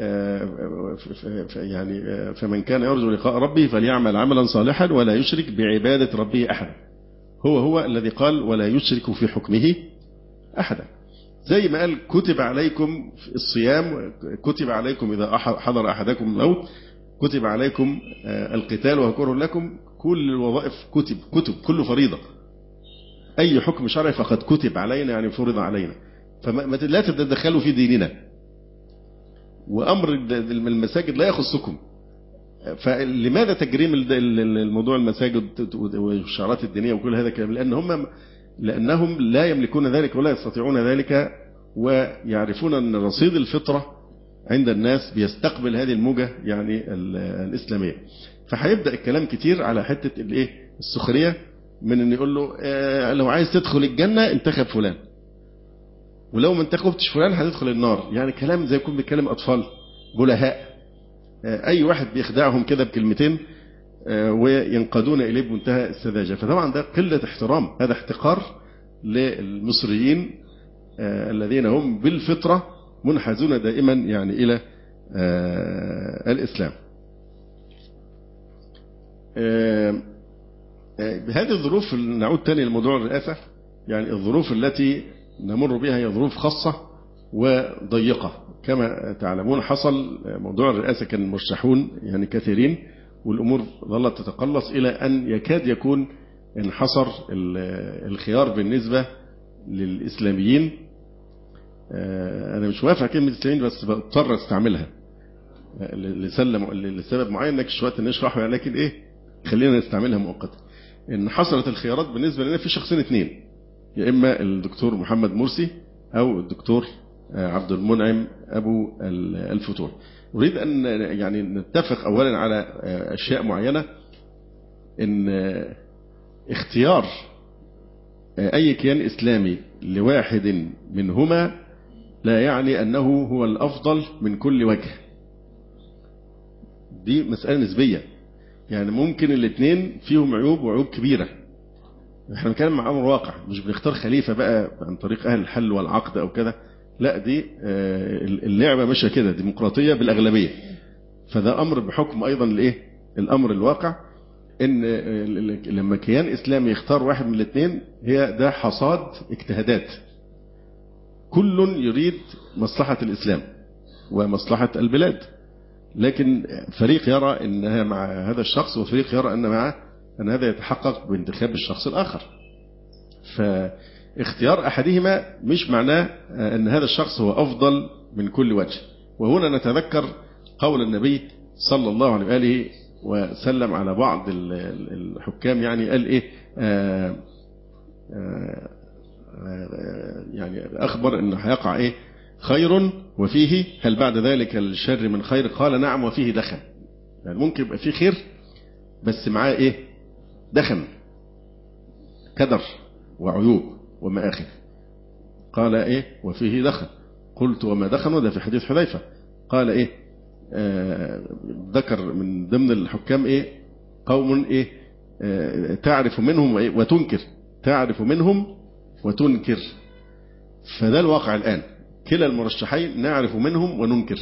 S1: يعني فمن كان يرجو لقاء ربه فليعمل عملا صالحا ولا يشرك بعباده ربه احدا. هو الذي قال ولا يشرك في حكمه احدا. زي ما قال كتب عليكم الصيام، كتب عليكم إذا حضر أحدكم الموت، كتب عليكم القتال وهو كره لكم. كل الوظائف كتب كله فريضة. أي حكم شرعي فقد كتب علينا يعني فرض علينا. فما لا تتدخلوا في ديننا، وأمر المساجد لا يخصكم. فلماذا تجريم الموضوع المساجد والشعارات الدينية وكل هذا الكلام؟ لأنهم لا يملكون ذلك ولا يستطيعون ذلك، ويعرفون أن رصيد الفطرة عند الناس بيستقبل هذه الموجة يعني الإسلامية. فهيبدأ الكلام كتير على حتة السخرية، من أن يقول له لو عايز تدخل الجنة انتخب فلان، ولو ما انتخبتش فلان هتدخل النار. يعني كلام زي يكون بيتكلم أطفال بلهاء، أي واحد بيخدعهم كده بكلمتين وينقادون إليه بمنتهى السذاجة. فطبعا ده قلة احترام، هذا احتقار للمصريين الذين هم بالفطرة منحازون دائما يعني إلى الإسلام. بهذه الظروف نعود تاني لموضوع الرئاسة. يعني الظروف التي نمر بها هي ظروف خاصة وضيقة. كما تعلمون حصل موضوع الرئاسة كان مرشحون يعني كثيرين، والأمور ظلت تتقلص إلى أن يكاد يكون انحصر الخيار بالنسبة للإسلاميين. أنا مش وافق كلمة الإسلاميين بس بضطر استعملها لسبب معين ماكش وقت نشرحه يعني، لكن خلينا نستعملها مؤقتا. إن حصلت الخيارات بالنسبة لنا في شخصين اثنين، يا إما الدكتور محمد مرسي أو الدكتور عبد المنعم أبو الفتوح. أريد أن يعني نتفق أولا على أشياء معينة. إن اختيار أي كيان إسلامي لواحد منهما لا يعني أنه هو الأفضل من كل وجه. دي مسألة نسبية، يعني ممكن الاثنين فيهم عيوب وعيوب كبيرة. احنا بنتكلم مع أمر واقع، مش بنختار خليفة بقى عن طريق أهل الحل والعقد أو كده، لا دي اللعبة ماشية كده ديمقراطية بالأغلبية. فده أمر بحكم أيضا الأمر الواقع، إن لما كيان إسلامي يختار واحد من الاثنين هي ده حصاد اجتهادات. كل يريد مصلحة الإسلام ومصلحة البلاد، لكن فريق يرى أنها مع هذا الشخص وفريق يرى أن هذا يتحقق بانتخاب الشخص الآخر. فاختيار أحدهما مش معناه أن هذا الشخص هو أفضل من كل وجه. وهنا نتذكر قول النبي صلى الله عليه وآله وسلم على بعض الحكام، يعني قال يعني أخبر أنه هيقع خير وفيه هل بعد ذلك الشر من خير؟ قال نعم وفيه دخل. يعني ممكن يبقى فيه خير بس معاه إيه؟ دخن، كدر وعيوب ومآخذ. قال إيه؟ وفيه دخن. قلت وما دخن؟ ده في حديث حذيفة. قال إيه؟ ذكر من ضمن الحكام إيه؟ قوم إيه؟ تعرف منهم وتنكر، تعرف منهم وتنكر. فده الواقع الآن، كلا المرشحين نعرف منهم وننكر.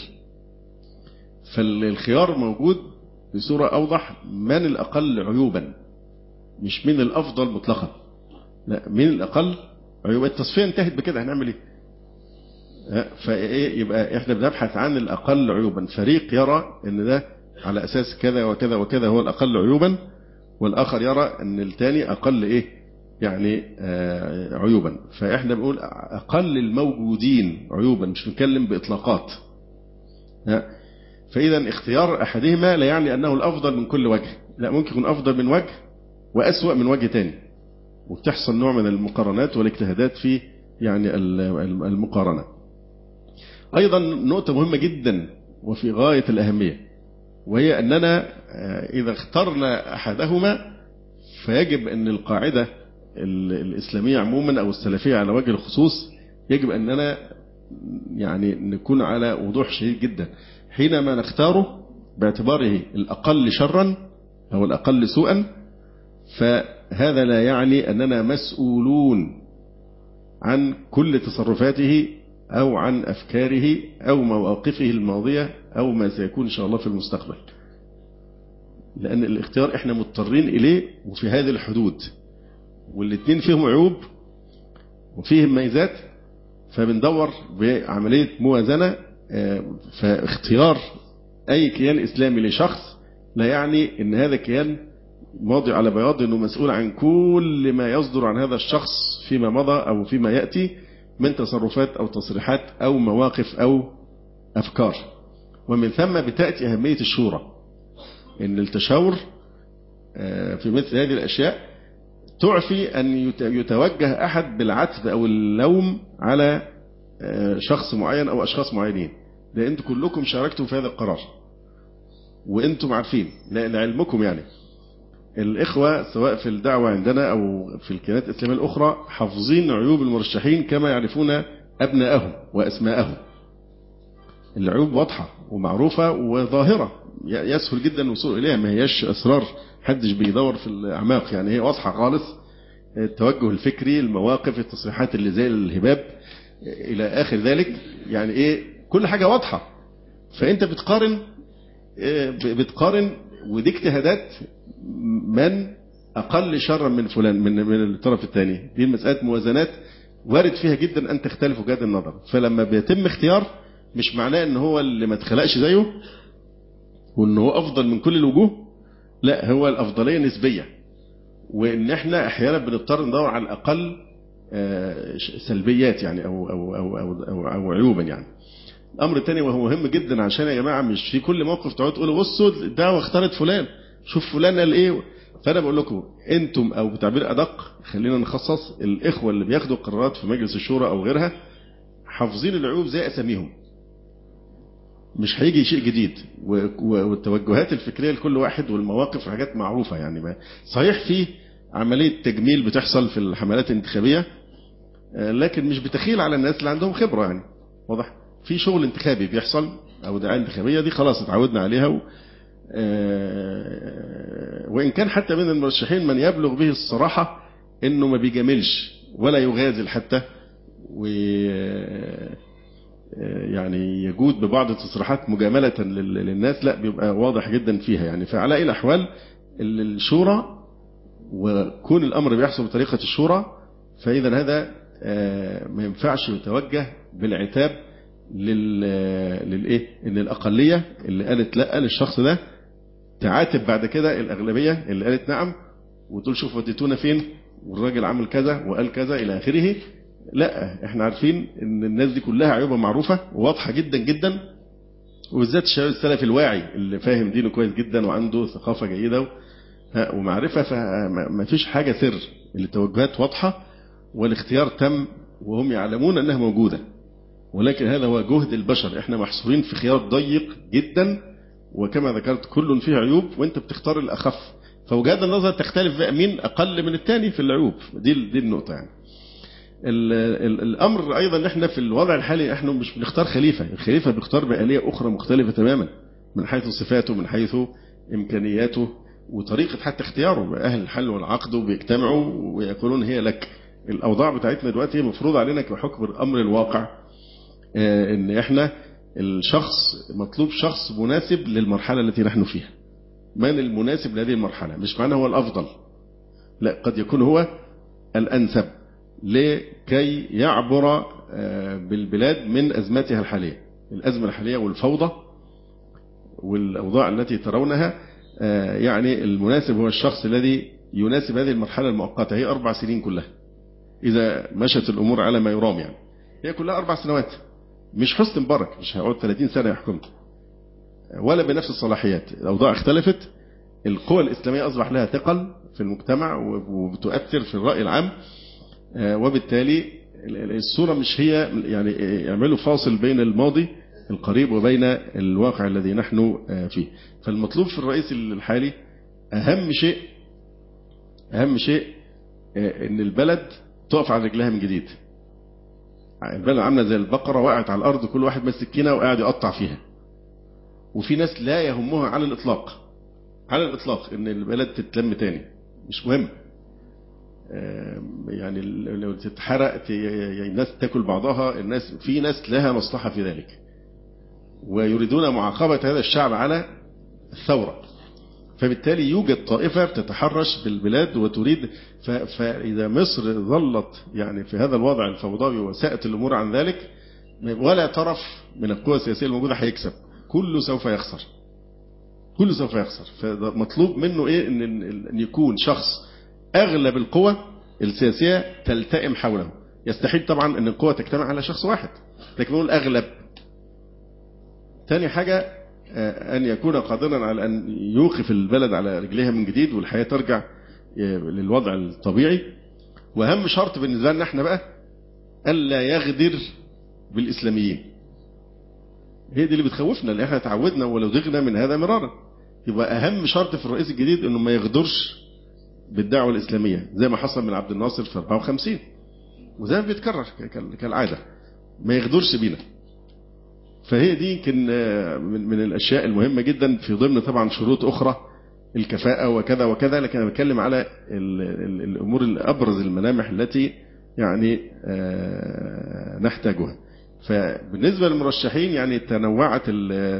S1: فالخيار موجود بصورة أوضح، من الأقل عيوبا، مش من الأفضل مطلقا، لا، من الأقل عيوبا. التصفية انتهت بكده، هنعمل إيه؟ فإيه؟ يبقى إحنا بنبحث عن الأقل عيوبا. فريق يرى إن ده على أساس كذا وكذا وكذا هو الأقل عيوبا، والآخر يرى أن الثاني أقل إيه؟ يعني عيوبا. فإحنا بنقول أقل الموجودين عيوبا، مش نتكلم بإطلاقات. فإذا اختيار أحدهما لا يعني أنه الأفضل من كل وجه، لا، ممكن يكون أفضل من وجه وأسوأ من وجه تاني، وبتحصل نوع من المقارنات والاجتهادات في يعني المقارنة. أيضا نقطة مهمة جدا وفي غاية الأهمية، وهي أننا إذا اخترنا أحدهما فيجب أن القاعدة الإسلامية عموما أو السلفية على وجه الخصوص يجب أننا يعني نكون على وضوح شديد جدا حينما نختاره باعتباره الأقل شرا أو الأقل سوءا. فهذا لا يعني أننا مسؤولون عن كل تصرفاته أو عن أفكاره أو مواقفه الماضية أو ما سيكون إن شاء الله في المستقبل، لأن الاختيار إحنا مضطرين إليه وفي هذه الحدود، والاثنين فيهم عيوب وفيهم ميزات، فبندور بعملية موازنة. فاختيار أي كيان إسلامي لشخص لا يعني أن هذا كيان ماضي على بياض أنه مسؤول عن كل ما يصدر عن هذا الشخص فيما مضى أو فيما يأتي من تصرفات أو تصريحات أو مواقف أو أفكار. ومن ثم بتأتي أهمية الشورى، أن التشاور في مثل هذه الأشياء تعفي أن يتوجه أحد بالعتب أو اللوم على شخص معين أو أشخاص معينين، لأن أنتم كلكم شاركتم في هذا القرار وأنتم عارفين لعلمكم. يعني الإخوة سواء في الدعوة عندنا أو في الكيانات الإسلامية الأخرى حافظين عيوب المرشحين كما يعرفون أبنائهم وأسماءهم. العيوب واضحة ومعروفة وظاهرة، يسهل جدا الوصول إليها، ما هيش أسرار حدش بيدور في الأعماق، يعني هي واضحة خالص. التوجه الفكري، المواقف، التصريحات اللي زي الهباب إلى آخر ذلك، يعني إيه، كل حاجة واضحة. فأنت بتقارن ودي اجتهادات من أقل شرا من فلان من الطرف الثاني. دي مسألة موازنات وارد فيها جدا أن تختلف وجهات النظر. فلما بيتم اختيار مش معناه ان هو اللي ما اتخلقش زيه وان هو افضل من كل الوجوه، لا، هو الافضليه نسبيه، وان احنا احيانا بنضطر ندور على الاقل سلبيات يعني او عيوبا. يعني الامر الثاني وهو مهم جدا، عشان يا جماعه مش في كل موقف تقعدوا تقولوا بصوا الدعوه اختارت فلان، شوف فلان قال ايه. فانا بقول لكم انتم، او بتعبير ادق خلينا نخصص الاخوه اللي بياخدوا قرارات في مجلس الشورى او غيرها، حافظين العيوب زي اساميهم، مش هيجي شيء جديد. والتوجهات الفكريه لكل واحد والمواقف وحاجات معروفه. يعني ما صحيح في عمليه تجميل بتحصل في الحملات الانتخابيه، لكن مش بتخيل على الناس اللي عندهم خبره. يعني واضح في شغل انتخابي بيحصل او دعايه انتخابيه، دي خلاص اتعودنا عليها. وان كان حتى من المرشحين من يبلغ به الصراحه انه ما بيجاملش ولا يغازل حتى، يعني يجود ببعض التصريحات مجاملة للناس، لا، بيبقى واضح جدا فيها. يعني فعلى أي الأحوال الشورى وكون الأمر بيحصل بطريقة الشورى، فإذا هذا ما ينفعش يتوجه بالعتاب للإيه، إن الأقلية اللي قالت لا للشخص ده تعاتب بعد كده الأغلبية اللي قالت نعم، وتقول شوف وديتونا فين والراجل عمل كذا وقال كذا إلى آخره. لا، احنا عارفين ان الناس دي كلها عيوبها معروفة وواضحة جدا جدا، وبالذات الشباب السلفي الواعي اللي فاهم دينه كويس جدا وعنده ثقافة جيدة ومعرفة، فما فيش حاجة سر، التوجهات واضحة والاختيار تم وهم يعلمون انها موجودة. ولكن هذا هو جهد البشر، احنا محصورين في خيار ضيق جدا، وكما ذكرت كل فيه عيوب وانت بتختار الأخف، فوجهات النظر تختلف بقى مين أقل من الثاني في العيوب. دي النقطة يعني. الأمر أيضا احنا في الوضع الحالي احنا مش بنختار خليفة، الخليفة بيختار بآلية أخرى مختلفة تماما من حيث صفاته، من حيث إمكانياته، وطريقة حتى اختياره. أهل الحل والعقد وبيجتمعوا ويقولون هي لك. الأوضاع بتاعتنا دلوقتي مفروض علينا بحكم الأمر الواقع إن إحنا الشخص مطلوب شخص مناسب للمرحلة التي نحن فيها. من المناسب لهذه المرحلة؟ مش معناه هو الأفضل، لا، قد يكون هو الأنسب لكي يعبر بالبلاد من أزماتها الحالية. الأزمة الحالية والفوضى والأوضاع التي ترونها، يعني المناسب هو الشخص الذي يناسب هذه المرحلة المؤقتة. هي 4 سنين كلها إذا مشت الأمور على ما يرام، يعني هي كلها 4 سنوات. مش حسني مبارك مش هيقعد 30 سنة يحكم، ولا بنفس الصلاحيات. الأوضاع اختلفت، القوى الإسلامية أصبح لها ثقل في المجتمع وبتؤثر في الرأي العام، وبالتالي الصورة مش هي يعني يعملوا فاصل بين الماضي القريب وبين الواقع الذي نحن فيه. فالمطلوب في الرئيس الحالي أهم شيء إن البلد تقف على رجلها من جديد. البلد عاملة زي البقرة وقعت على الأرض، كل واحد ماسك سكينة وقاعد يقطع فيها، وفي ناس لا يهمها على الإطلاق إن البلد تتلم تاني، مش مهم. يعني لو تتحرق الناس تاكل بعضها، في ناس لها مصلحة في ذلك ويريدون معاقبة هذا الشعب على الثورة. فبالتالي يوجد طائفة بتتحرش بالبلاد وتريد، فإذا مصر ظلت يعني في هذا الوضع الفوضوي وساءت الأمور عن ذلك، ولا طرف من القوى السياسية الموجودة هيكسب، كله سوف يخسر. فمطلوب منه إيه؟ إن يكون شخص أغلب القوى السياسية تلتئم حوله. يستحيل طبعا أن القوى تجتمع على شخص واحد، لكن نقول أغلب. ثاني حاجة أن يكون قادرا على أن يوقف البلد على رجليها من جديد والحياة ترجع للوضع الطبيعي. وأهم شرط بالنسبة لنا احنا بقى ألا يغدر بالإسلاميين. هي دي اللي بتخوفنا، اللي احنا تعودنا ولو ضغنا من هذا مرارا. يبقى أهم شرط في الرئيس الجديد أنه ما يغدرش بالدعوة الإسلامية زي ما حصل من عبد الناصر في 54، وزي ما بيتكرر كالعادة، ما يغدرش بينا. فهي دي يمكن من الأشياء المهمة جدا في ضمن طبعا شروط أخرى، الكفاءة وكذا وكذا، لكن أنا بتكلم على الأمور الأبرز، الملامح التي يعني نحتاجها. فبالنسبة للمرشحين يعني تنوعت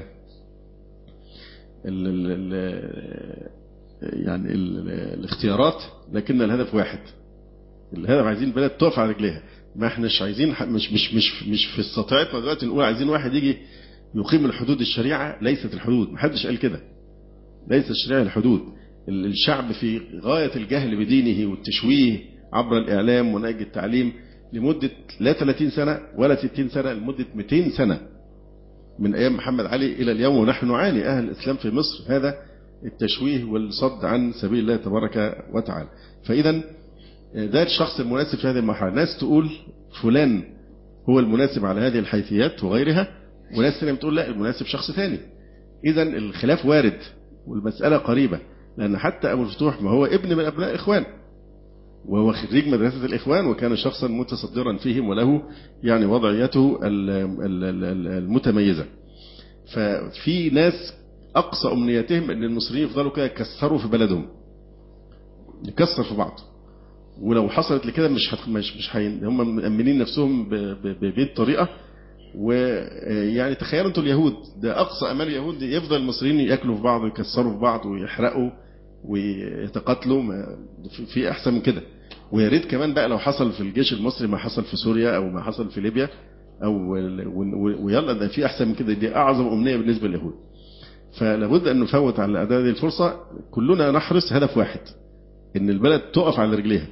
S1: يعني الاختيارات، لكن الهدف واحد. الهدف عايزين البلد تقف على رجليها. ما احناش عايزين مش في استطاعتنا دلوقتي نقول عايزين واحد يجي يقيم الحدود. الشريعة ليست الحدود، محدش قال كده. ليست الشريعة الحدود. الشعب في غاية الجهل بدينه والتشويه عبر الإعلام ونهج التعليم لمدة لا 30 سنة ولا 60 سنة، لمدة 200 سنة من أيام محمد علي إلى اليوم، ونحن نعاني أهل الإسلام في مصر هذا التشويه والصد عن سبيل الله تبارك وتعالى. فإذا ده الشخص المناسب في هذه المرحلة. ناس تقول فلان هو المناسب على هذه الحيثيات وغيرها، وناس ثانيه بتقول لا المناسب شخص ثاني. إذا الخلاف وارد والمسألة قريبة، لأن حتى أبو الفتوح ما هو ابن من أبناء إخوان، وهو خريج مدرسة الإخوان، وكان شخصا متصدرا فيهم وله يعني وضعيته المتميزة. ففي ناس أقصى أمنياتهم أن المصريين يفضلوا كده يكسروا في بلدهم، يكسر في بعض. ولو حصلت لكده مش هم مأمنين نفسهم ببيت طريقة. ويعني تخيلوا انتوا اليهود، ده أقصى أمال اليهود يفضل المصريين يأكلوا في بعض ويكسروا في بعض ويحرقوا ويتقاتلوا. في أحسن من كده. ويا ريت كمان بقى لو حصل في الجيش المصري ما حصل في سوريا أو ما حصل في ليبيا، أو ويلا ده في أحسن من كده. دي أعظم أمنية بالنسبة لليهود. فلابد أن نفوت على أداء هذه الفرصة. كلنا نحرص هدف واحد، إن البلد تقف على رجليها.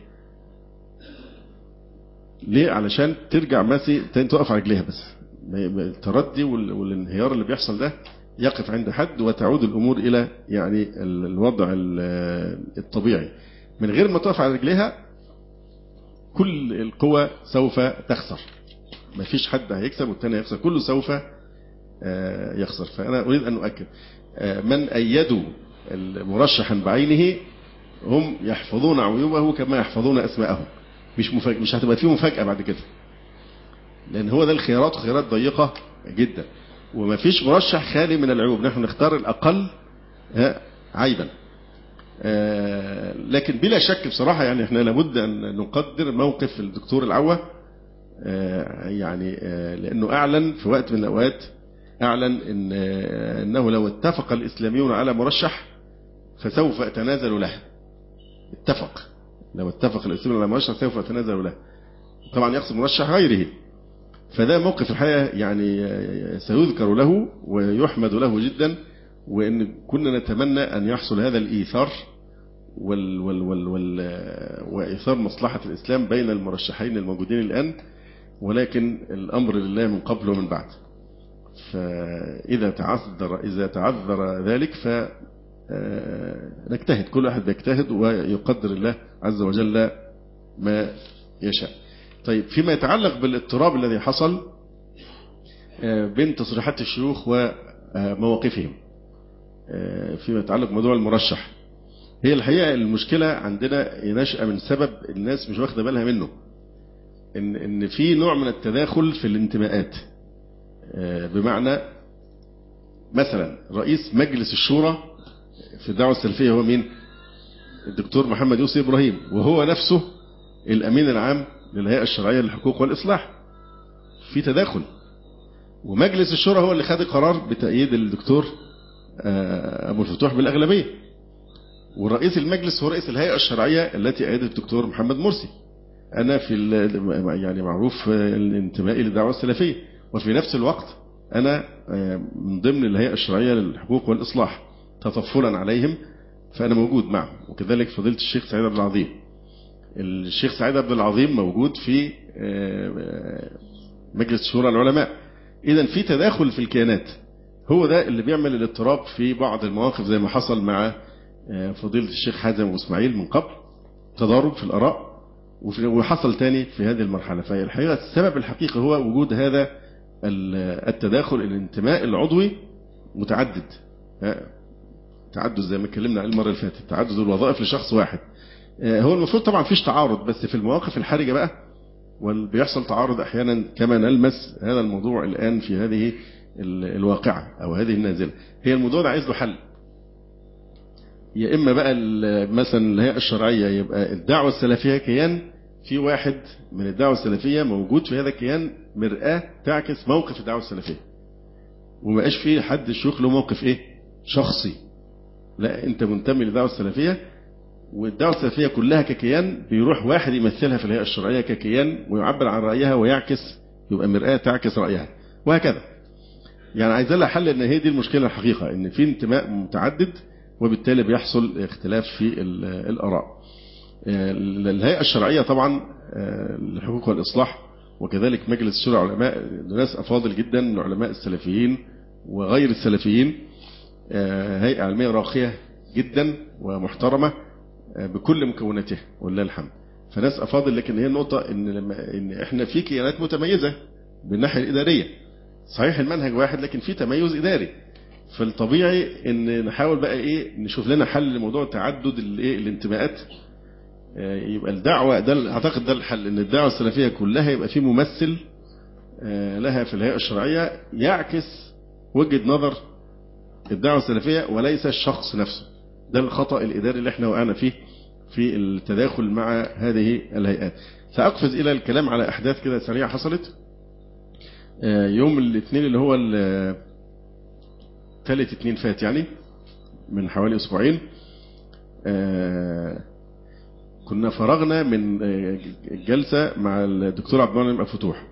S1: ليه؟ علشان ترجع ماسي تاني تقف على رجليها. بس التردي والانهيار اللي بيحصل ده يقف عند حد، وتعود الأمور إلى يعني الوضع الطبيعي. من غير ما تقف على رجليها كل القوى سوف تخسر. ما فيش حد هيكسب والتاني هيخسر، كله سوف يخسر. فأنا أريد أن أؤكد من أيدوا المرشحا بعينه هم يحفظون عيوبه كما يحفظون أسماءهم. مش هتبقى فيه مفاجأة بعد كده، لأن هو ده الخيارات، خيارات ضيقة جدا، وما فيش مرشح خالي من العيوب. نحن نختار الأقل عيبا. لكن بلا شك بصراحة يعني احنا لابد أن نقدر موقف الدكتور العوة، يعني لأنه أعلن في وقت من الأوقات، أعلن أنه لو اتفق الإسلاميون على مرشح فسوف أتنازل له. لو اتفق الإسلاميون على مرشح سوف أتنازل له. طبعا يقصد مرشح غيره. فده موقف الحقيقة يعني سيذكر له ويحمد له جدا، وإن كنا نتمنى أن يحصل هذا الإيثار وإيثار مصلحة الإسلام بين المرشحين الموجودين الآن، ولكن الأمر لله من قبل ومن بعد. فإذا تعذر ذلك فنجتهد، كل واحد بيجتهد ويقدر الله عز وجل ما يشاء. طيب، فيما يتعلق بالاضطراب الذي حصل بين تصريحات الشيوخ ومواقفهم فيما يتعلق بموضوع المرشح، هي الحقيقة المشكلة عندنا نشأة من سبب الناس مش واخدة بالها منه، إن في نوع من التداخل في الانتماءات. بمعنى مثلا رئيس مجلس الشورى في الدعوة السلفية هو مين؟ الدكتور محمد يوسف إبراهيم، وهو نفسه الأمين العام للهيئة الشرعية للحقوق والإصلاح. في تداخل، ومجلس الشورى هو اللي خد القرار بتأييد الدكتور أبو الفتوح بالأغلبية، ورئيس المجلس هو رئيس الهيئة الشرعية التي أيدت الدكتور محمد مرسي. أنا في يعني معروف الانتمائي للدعوة السلفية، وفي نفس الوقت أنا من ضمن الهيئة الشرعية للحقوق والإصلاح تطفلا عليهم، فأنا موجود معهم. وكذلك فضيلة الشيخ سعيد عبد العظيم. الشيخ سعيد عبد العظيم موجود في مجلس شورى العلماء. إذن في تداخل في الكيانات، هو ده اللي بيعمل الاضطراب في بعض المواقف، زي ما حصل مع فضيلة الشيخ حازم وإسماعيل من قبل، تضارب في الآراء، وحصل تاني في هذه المرحلة. فالحقيقة السبب الحقيقي هو وجود هذا التداخل، الانتماء العضوي متعدد، تعدد زي ما اتكلمنا عليه المرة اللي فاتت، تعدد الوظائف لشخص واحد. هو المفروض طبعا فيش تعارض، بس في المواقف الحرجة بقى وبيحصل تعارض أحيانا، كما نلمس هذا الموضوع الآن في هذه الواقعة أو هذه النازلة. هي الموضوع ده عايز له حل، يا إما بقى مثلا الهيئة الشرعية يبقى الدعوة السلفية كيان، في واحد من الدعوة السلفية موجود في هذا الكيان مرآة تعكس موقف الدعوة السلفية، وما بقاش فيه حد الشيوخ له موقف شخصي، لا أنت منتمي للدعوة السلفية، والدعوة السلفية كلها ككيان بيروح واحد يمثلها في الهيئة الشرعية ككيان ويعبر عن رأيها ويعكس، يبقى مرآة تعكس رأيها، وهكذا. يعني عايز لها حل، ان هي دي المشكلة الحقيقة، ان في انتماء متعدد وبالتالي بيحصل اختلاف في الآراء. الهيئة الشرعية طبعا للحقوق والإصلاح، وكذلك مجلس شورى العلماء، ناس أفاضل جدا من علماء السلفيين وغير السلفيين، هيئة علمية راقية جدا ومحترمة بكل مكوناتها ولله الحمد. فناس أفاضل، لكن هي النقطة إن إحنا في كيانات متميزة بالناحية الإدارية، صحيح المنهج واحد لكن في تميز إداري، فالطبيعي إن نحاول بقى نشوف لنا حل لموضوع تعدد الانتماءات. يبقى الدعوة ده أعتقد ده الحل، إن الدعوة السلفية كلها يبقى في ممثل لها في الهيئة الشرعية يعكس وجهة نظر الدعوة السلفية وليس الشخص نفسه. ده الخطأ الإداري اللي احنا وقعنا فيه في التداخل مع هذه الهيئات. سأقفز إلى الكلام على أحداث كده سريعة حصلت يوم الاثنين اللي هو ثالث اثنين فات، يعني من حوالي أسبوعين. كنا فرغنا من الجلسة مع الدكتور عبد المنعم أبو الفتوح،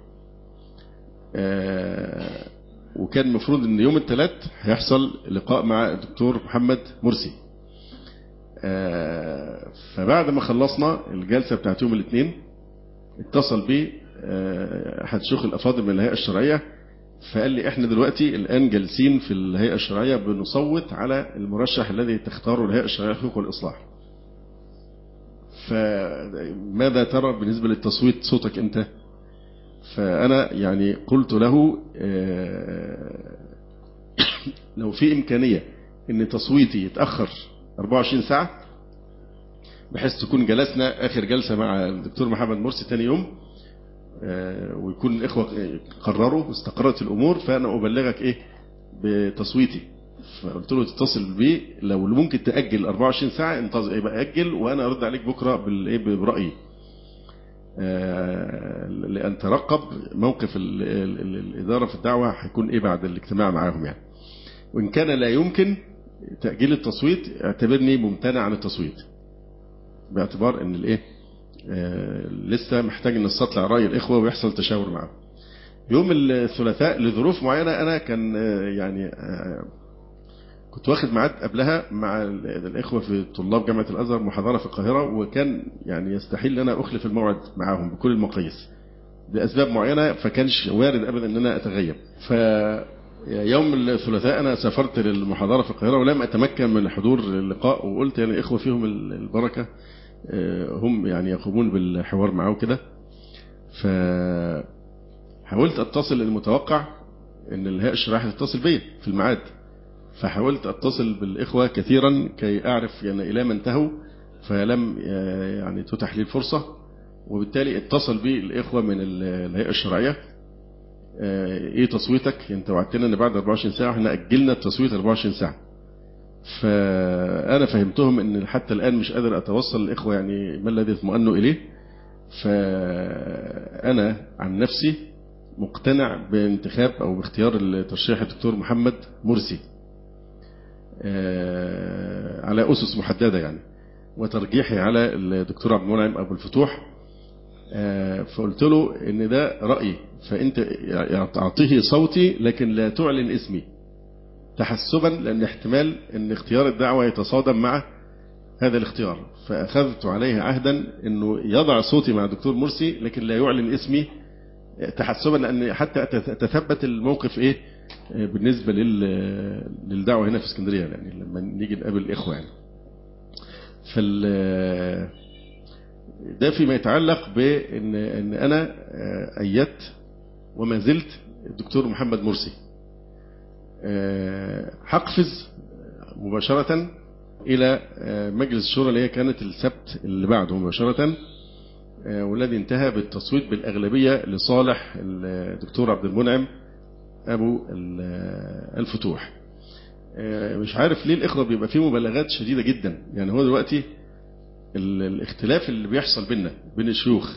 S1: وكان المفروض ان يوم الثلاث هيحصل لقاء مع الدكتور محمد مرسي. فبعد ما خلصنا الجلسة بتاعت يوم الاثنين اتصل بي احد شيوخ الافاضل من الهيئة الشرعية، فقال لي احنا دلوقتي الان جالسين في الهيئة الشرعية بنصوت على المرشح الذي تختاره الهيئة الشرعية للحقوق والإصلاح، فماذا ترى بالنسبة للتصويت، صوتك انت؟ فأنا يعني قلت له لو في إمكانية ان تصويتي يتأخر 24 ساعة، بحيث تكون جلسنا آخر جلسة مع الدكتور محمد مرسي تاني يوم، ويكون الإخوة قرروا واستقرت الأمور، فأنا أبلغك بتصويتي. فقلت له تتصل بي لو ممكن تأجل 24 ساعة انتظر، يبقى أجل وأنا أرد عليك بكرة برأيي، لأن ترقب موقف الإدارة في الدعوة هيكون بعد الاجتماع معاهم يعني. وإن كان لا يمكن تأجيل التصويت اعتبرني ممتنع عن التصويت، باعتبار ان لسه محتاج ان نستطلع رأي الإخوة ويحصل تشاور معهم. يوم الثلاثاء لظروف معينة أنا كان كنت واخد ميعاد قبلها مع الإخوة في طلاب جامعة الأزهر محاضرة في القاهرة، وكان يعني يستحيل أن أنا أخلف الموعد معهم بكل المقاييس لأسباب معينة، فكانش وارد أبدا أن أنا أتغيب. يوم الثلاثاء أنا سافرت للمحاضرة في القاهرة ولم أتمكن من حضور اللقاء، وقلت يعني الإخوة فيهم البركة هم يعني يقومون بالحوار معه كده. فحاولت أتصل، المتوقع أن الهيئة الشرعية تتصل بي في الميعاد، فحاولت أتصل بالإخوة كثيرا كي أعرف يعني إلى ما انتهوا، فلم يعني تتح لي الفرصة. وبالتالي اتصل بي الإخوة من الهيئة الشرعية، ايه تصويتك؟ انت وعدتنا ان بعد 24 ساعة، احنا اجلنا التصويت 24 ساعة. فانا فهمتهم ان حتى الان مش قادر اتوصل الاخوة يعني ما الذي اطمئنوا اليه. فانا عن نفسي مقتنع بانتخاب او باختيار الترشيح الدكتور محمد مرسي على اسس محددة يعني، وترجيحي على الدكتور عبد المنعم ابو الفتوح. فقلت له ان ده رأيي، فانت اعطيه صوتي لكن لا تعلن اسمي، تحسبا لان احتمال ان اختيار الدعوة يتصادم مع هذا الاختيار. فاخذت عليه عهدا انه يضع صوتي مع الدكتور مرسي لكن لا يعلن اسمي، تحسبا لان حتى تثبت الموقف بالنسبة للدعوة هنا في اسكندرية، يعني لما نيجي نقابل الاخوة يعني. ده فيما يتعلق بأن أنا أيدت وما زلت الدكتور محمد مرسي. هقفز مباشرة إلى مجلس الشورى اللي هي كانت السبت اللي بعده مباشرة، والذي انتهى بالتصويت بالأغلبية لصالح الدكتور عبد المنعم أبو الفتوح. مش عارف ليه الإخوة بيبقى فيه مبالغات شديدة جدا. يعني هو دلوقتي الاختلاف اللي بيحصل بين الشيوخ،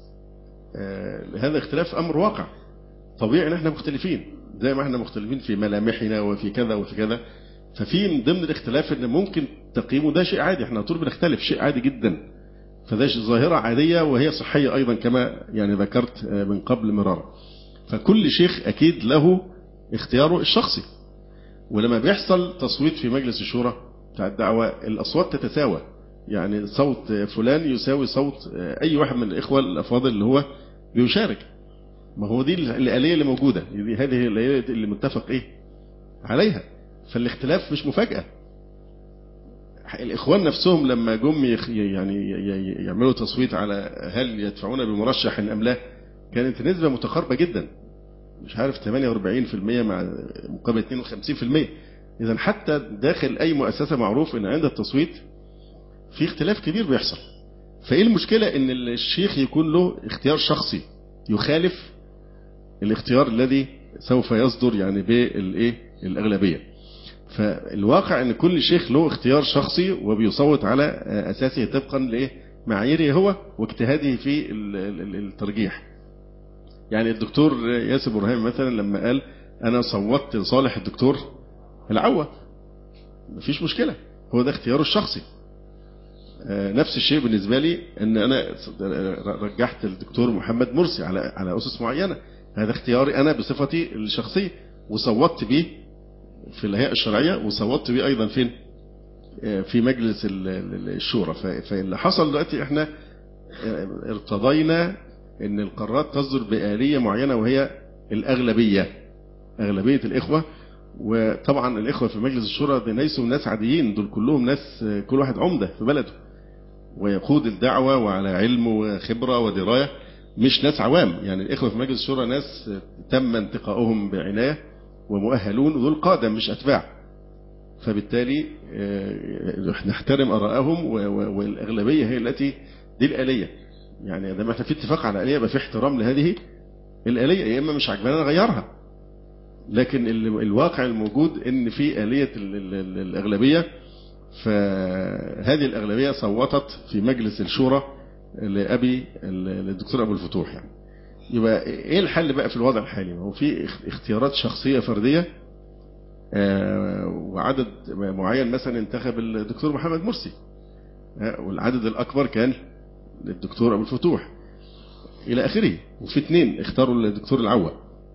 S1: هذا اختلاف أمر واقع طبيعي ان احنا مختلفين زي ما احنا مختلفين في ملامحنا وفي كذا وفي كذا. ففي من ضمن الاختلاف ان ممكن تقييمه ده شيء عادي، احنا طول بنختلف شيء عادي جدا، فده ظاهرة عادية وهي صحية ايضا كما يعني ذكرت من قبل مرارا. فكل شيخ اكيد له اختياره الشخصي، ولما بيحصل تصويت في مجلس الشورى بتاع الدعوة الأصوات تتساوى، يعني صوت فلان يساوي صوت أي واحد من الإخوة الأفاضل اللي هو بيشارك. ما هو دي الآلية اللي موجودة، هذه الآلية اللي متفق عليها. فالاختلاف مش مفاجأة. الإخوان نفسهم لما جم يعني يعملوا تصويت على هل يدفعون بمرشح أم لا، كانت نسبة متقاربة جدا، مش عارف 48% مع مقابل 52%. إذا حتى داخل أي مؤسسة معروف إن عند التصويت في اختلاف كبير بيحصل. فإيه المشكلة إن الشيخ يكون له اختيار شخصي يخالف الاختيار الذي سوف يصدر يعني بالأغلبية؟ فالواقع إن كل شيخ له اختيار شخصي وبيصوت على أساسه طبقا لمعاييره هو واجتهاده في الترجيح. يعني الدكتور ياسر برهان مثلا لما قال أنا صوتت لصالح الدكتور العوة، مفيش مشكلة، هو ده اختياره الشخصي. نفس الشيء بالنسبة لي أن أنا رجحت الدكتور محمد مرسي على أسس معينة، هذا اختياري أنا بصفتي الشخصية، وصوتت به في الهيئة الشرعية وصوتت به أيضا فين في مجلس الشورى. فاللي حصل دلوقتي احنا ارتضينا ان القرارات تصدر بآلية معينة وهي الأغلبية، أغلبية الإخوة. وطبعا الإخوة في مجلس الشورى دي ليسوا ناس عاديين، دول كلهم ناس كل واحد عمدة في بلده ويقود الدعوة وعلى علم وخبرة ودراية، مش ناس عوام. يعني الإخوة في مجلس الشورى ناس تم انتقائهم بعناية ومؤهلون، ودول قادة مش أتباع. فبالتالي نحترم آراءهم، والأغلبية هي التي دي الآلية. يعني إذا ما احنا في اتفاق على آلية يبقى في احترام لهذه الآلية، يا إما مش عجبانا نغيرها. لكن الواقع الموجود إن في آلية الأغلبية، فهذه الأغلبية صوتت في مجلس الشورى لأبي الدكتور أبو الفتوح. يعني يبقى إيه الحل بقى في الوضع الحالي؟ هو في اختيارات شخصية فردية، وعدد معين مثلا انتخب الدكتور محمد مرسي، والعدد الأكبر كان للدكتور أبو الفتوح إلى آخره، وفي 2 اختاروا الدكتور العوا.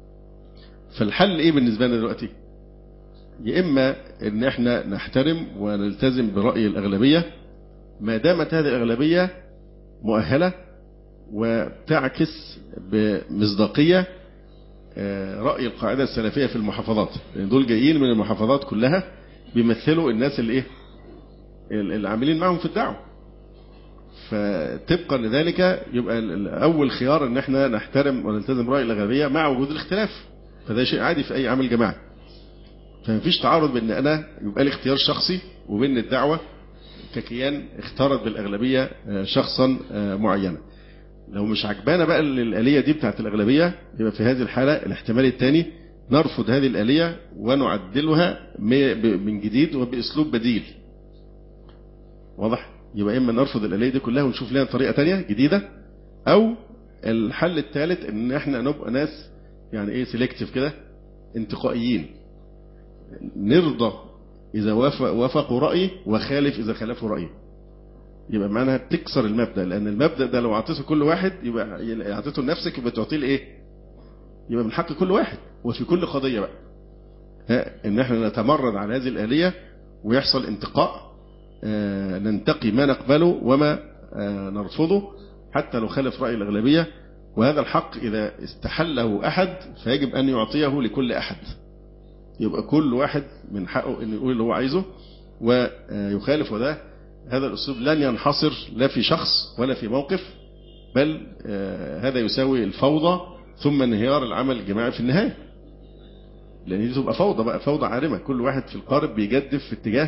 S1: فالحل إيه بالنسبة لنا دلوقتي؟ يا إما إن إحنا نحترم ونلتزم برأي الأغلبية ما دامت هذه الأغلبية مؤهلة وتعكس بمصداقية رأي القاعدة السلفية في المحافظات، لأن دول جايين من المحافظات كلها بيمثلوا الناس اللي عاملين معهم في الدعوة. فتبقى لذلك يبقى أول خيار إن إحنا نحترم ونلتزم برأي الأغلبية مع وجود الاختلاف، فده شيء عادي في أي عمل جماعي. فمفيش تعارض بين أنا يبقى لي اختيار شخصي وبين الدعوة ككيان اختارت بالأغلبية شخصا معينا. لو مش عجبانا بقى الآلية دي بتاعت الأغلبية، يبقى في هذه الحالة الاحتمال الثاني نرفض هذه الآلية ونعدلها من جديد وبأسلوب بديل. واضح؟ يبقى إما نرفض الآلية دي كلها ونشوف لها طريقة تانية جديدة، أو الحل الثالث إن إحنا نبقى ناس يعني إيه سيلكتيف كده، انتقائيين، نرضى إذا وافقوا رأيي وخالف إذا خالفوا رأيي. يبقى معناها تكسر المبدأ، لأن المبدأ ده لو أعطيته كل واحد يبقى أعطيته لنفسك يبقى تعطيه لإيه؟ يبقى من حق كل واحد وفي كل قضية بقى إن إحنا نتمرد على هذه الآلية ويحصل انتقاء، ننتقي ما نقبله وما نرفضه حتى لو خالف رأي الأغلبية. وهذا الحق إذا استحله أحد فيجب أن يعطيه لكل أحد، يبقى كل واحد من حقه أن يقول اللي هو عايزه ويخالف. وده هذا الأسلوب لن ينحصر لا في شخص ولا في موقف، بل هذا يساوي الفوضى ثم انهيار العمل الجماعي في النهاية، لأن دي تبقى فوضى بقى، فوضى عارمة، كل واحد في القارب بيجدف في اتجاه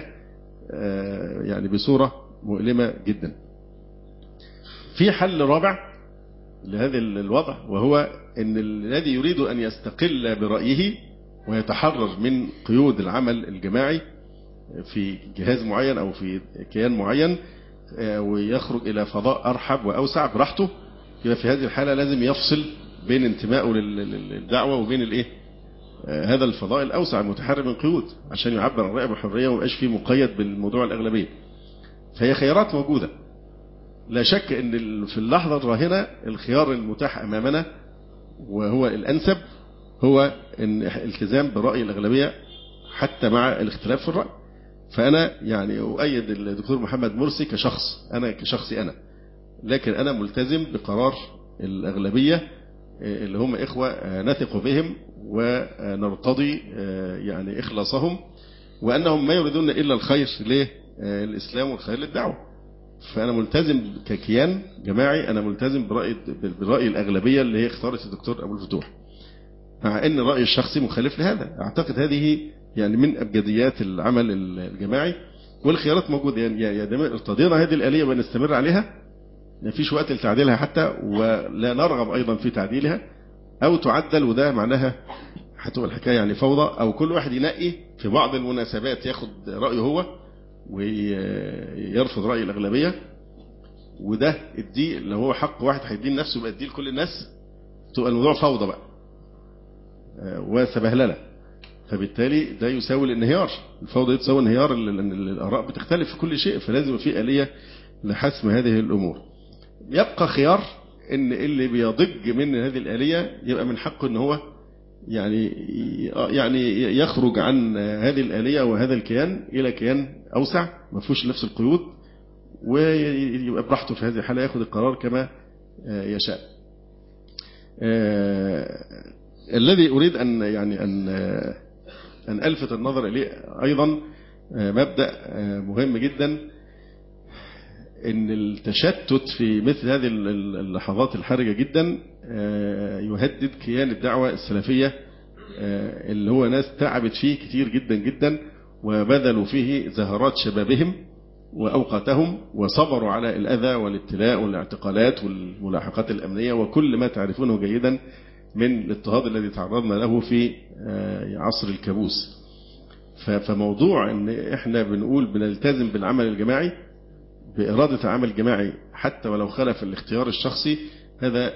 S1: يعني بصورة مؤلمة جدا. في حل رابع لهذا الوضع، وهو أن الذي يريد أن يستقل برأيه ويتحرر من قيود العمل الجماعي في جهاز معين أو في كيان معين ويخرج إلى فضاء أرحب وأوسع براحته، يبقى في هذه الحالة لازم يفصل بين انتمائه للدعوة وبين هذا الفضاء الأوسع المتحرر من قيود، عشان يعبر عن رأيه بحرية وما يبقاش فيه مقيد بالموضوع الأغلبية. فهي خيارات موجودة، لا شك أن في اللحظة الراهنة الخيار المتاح أمامنا وهو الأنسب هو الالتزام برأي الأغلبية حتى مع الاختلاف في الرأي. فأنا يعني أؤيد الدكتور محمد مرسي كشخصي أنا، لكن أنا ملتزم بقرار الأغلبية اللي هم إخوة نثق بهم ونرتضي يعني إخلاصهم، وأنهم ما يريدون إلا الخير للإسلام والخير للدعوة. فأنا ملتزم ككيان جماعي، أنا ملتزم برأي الأغلبية اللي هي اختارت الدكتور أبو الفتوح، مع أن رأيي الشخصي مخالف لهذا. أعتقد هذه يعني من أبجديات العمل الجماعي، والخيارات موجودة. يعني ارتضينا هذه الآلية ونستمر عليها، ما فيش وقت لتعديلها حتى، ولا نرغب أيضا في تعديلها أو تعدل، وده معناها هتبقى الحكاية يعني فوضى، أو كل واحد ينقي في بعض المناسبات ياخد رأيه هو ويرفض رأي الأغلبية، وده الدي اللي هو حق واحد هيدين نفسه يبقى الدي لكل الناس، تبقى الموضوع فوضى بقى وسبهللة. فبالتالي ده يساوي الانهيار، الفوضى تساوي انهيار، لأن الآراء بتختلف في كل شيء، فلازم في آلية لحسم هذه الأمور. يبقى خيار ان اللي بيضج من هذه الآلية يبقى من حقه ان هو يعني يخرج عن هذه الآلية وهذا الكيان إلى كيان أوسع ما فيهوش نفس القيود، ويبقى براحته في هذه الحالة ياخذ القرار كما يشاء. الذي أريد أن ألفت النظر إليه أيضا مبدأ مهم جدا، إن التشتت في مثل هذه اللحظات الحرجة جدا يهدد كيان الدعوة السلفية اللي هو ناس تعبت فيه كتير جدا جدا، وبذلوا فيه زهرات شبابهم وأوقاتهم، وصبروا على الأذى والابتلاء والاعتقالات والملاحقات الأمنية وكل ما تعرفونه جيدا من الاضطهاد الذي تعرضنا له في عصر الكابوس. فموضوع ان احنا بنقول بنلتزم بالعمل الجماعي بإرادة العمل الجماعي حتى ولو خلف الاختيار الشخصي، هذا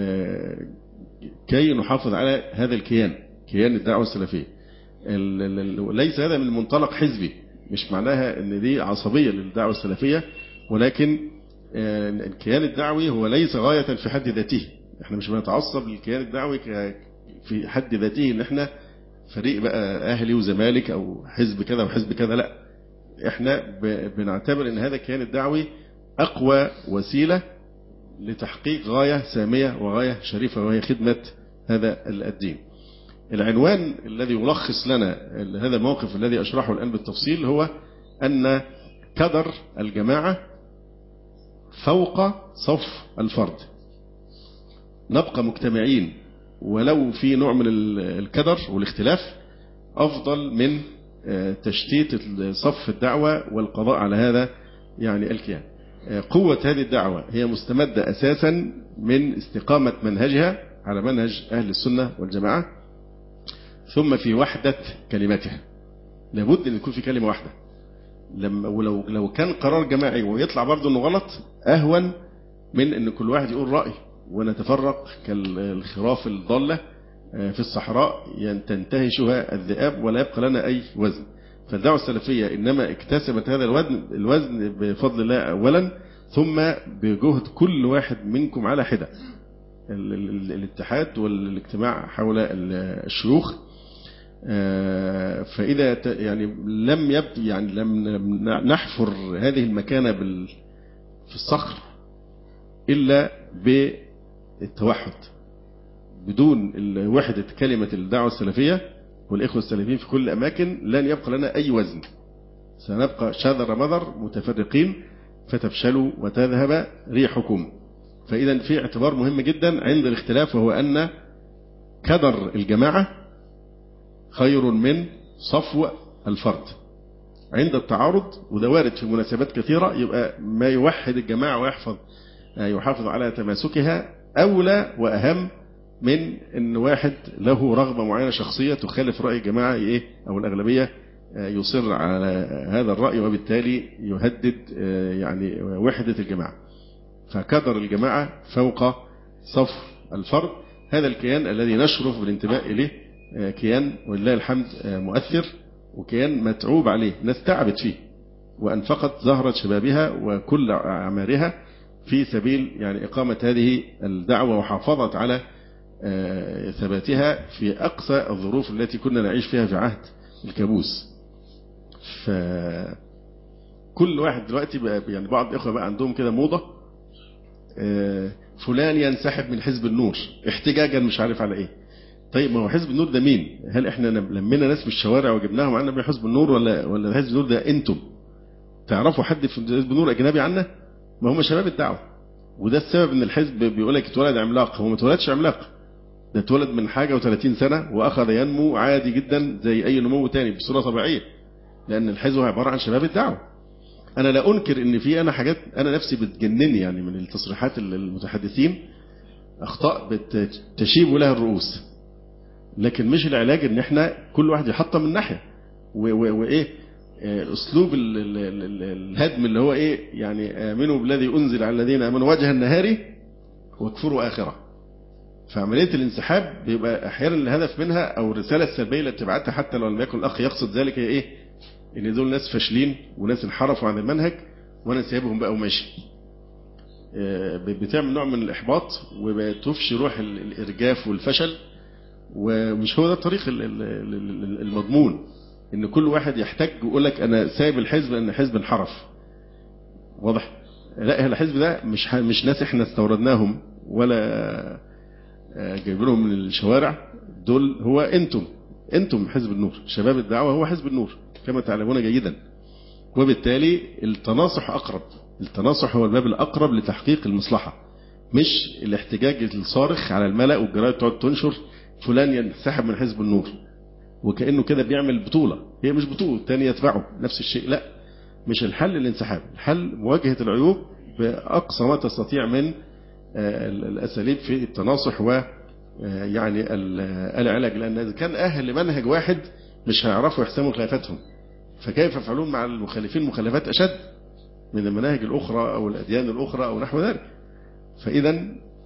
S1: كي نحافظ على هذا كيان الدعوة السلفية. ليس هذا من منطلق حزبي، مش معناها ان دي عصبية للدعوة السلفية، ولكن الكيان الدعوي هو ليس غاية في حد ذاته. احنا مش بنتعصب للكيان الدعوي في حد ذاته ان احنا فريق بقى اهلي وزمالك او حزب كذا وحزب كذا، لا، احنا بنعتبر ان هذا الكيان الدعوي اقوى وسيلة لتحقيق غاية سامية وغاية شريفة، وهي خدمة هذا الدين. العنوان الذي يلخص لنا هذا الموقف الذي أشرحه الآن بالتفصيل هو أن كدر الجماعة فوق صف الفرد. نبقى مجتمعين ولو في نوع من الكدر والاختلاف أفضل من تشتيت صف الدعوة والقضاء على هذا يعني الكيان. قوة هذه الدعوة هي مستمدة أساسا من استقامة منهجها على منهج أهل السنة والجماعة، ثم في وحدة كلمتها. لابد أن يكون في كلمة واحدة. ولو كان قرار جماعي ويطلع برضه أنه غلط أهون من أن كل واحد يقول رأي ونتفرق كالخراف الضالة في الصحراء تنتهشها الذئاب ولا يبقى لنا أي وزن. فالدعوة السلفية إنما اكتسبت هذا الوزن بفضل الله أولا، ثم بجهد كل واحد منكم على حدة. الاتحاد والاجتماع حول الشيوخ. فإذا يعني لم نحفر هذه المكانة في الصخر إلا بالتوحد. بدون وحدة كلمة الدعوة السلفية والإخوة السلفيين في كل الأماكن لن يبقى لنا أي وزن. سنبقى شذر مذر متفرقين فتفشلوا وتذهب ريحكم. فإذا في اعتبار مهم جدا عند الاختلاف، وهو أن كدر الجماعة خير من صفو الفرد. عند التعارض، وده وارد في مناسبات كثيرة، يبقى ما يوحد الجماعة ويحافظ على تماسكها أولى وأهم من أن واحد له رغبة معينة شخصية تخالف رأي الجماعة أو الأغلبية يصر على هذا الرأي، وبالتالي يهدد يعني وحدة الجماعة. فكدر الجماعة فوق صف الفرد. هذا الكيان الذي نشرف بالانتماء إليه كيان ولله الحمد مؤثر، وكيان متعوب عليه، ناس تعبت فيه وأنفقت زهرة شبابها وكل أعمارها في سبيل يعني إقامة هذه الدعوة، وحافظت على ثباتها في أقصى الظروف التي كنا نعيش فيها في عهد الكابوس. فكل واحد دلوقتي بقى يعني بعض الإخوة بقى عندهم كده موضة، فلان ينسحب من حزب النور احتجاجا مش عارف على ايه. طيب ما هو حزب النور ده مين؟ هل احنا لمينا ناس من الشوارع وجبناهم عنا من حزب النور، ولا حزب النور ده انتم تعرفوا حد في حزب النور اجنبي عنا؟ ما هم شباب الدعوة. وده السبب ان الحزب بيقول لك اتولد عملاق. هو ما اتولدش عملاق، ده اتولد من حاجة و30 سنة واخذ ينمو عادي جدا زي اي نمو تاني بصورة طبيعية، لان الحزب عبارة عن شباب الدعوة. انا لا انكر ان في انا حاجات انا نفسي بتجنني يعني من التصريحات المتحدثين، اخطاء تشيب لها الرؤوس، لكن مش العلاج ان احنا كل واحد يحطم من ناحية وايه اسلوب الهدم اللي هو يعني امنوا بالذي انزل على الذين امنوا وجه النهار واكفروا اخره. فعملية الانسحاب بيبقى احيانا الهدف منها او الرسالة السلبية اللي بتبعتها حتى لو لم يكن الاخ يقصد ذلك هي ان دول ناس فاشلين وناس انحرفوا عن المنهج وانا سايبهم بقى وماشي. بتعمل نوع من الاحباط وبتفشي روح الارجاف والفشل، ومش هو ده الطريق المضمون ان كل واحد يحتاج ويقول لك انا سايب الحزب لان حزب انحرف. واضح؟ لا، الحزب ده مش ناس احنا استوردناهم ولا جايبينهم من الشوارع، دول هو انتم حزب النور. شباب الدعوة هو حزب النور كما تعلمون جيدا. وبالتالي التناصح أقرب، التناصح هو الباب الأقرب لتحقيق المصلحة، مش الاحتجاج الصارخ على الملأ والجرائد تقعد تنشر فلان ينسحب من حزب النور. وكأنه كده بيعمل بطولة. هي مش بطولة، الثاني يتبعه نفس الشيء. لا، مش الحل الانسحاب، الحل مواجهة العيوب بأقصى ما تستطيع من الأساليب في التناصح و يعني العلاج. لأن إذا كان أهل منهج واحد مش هيعرفوا يحسموا خلافاتهم، فكيف يفعلون مع المخالفين مخالفات أشد من المناهج الأخرى أو الأديان الأخرى أو نحو ذلك؟ فإذا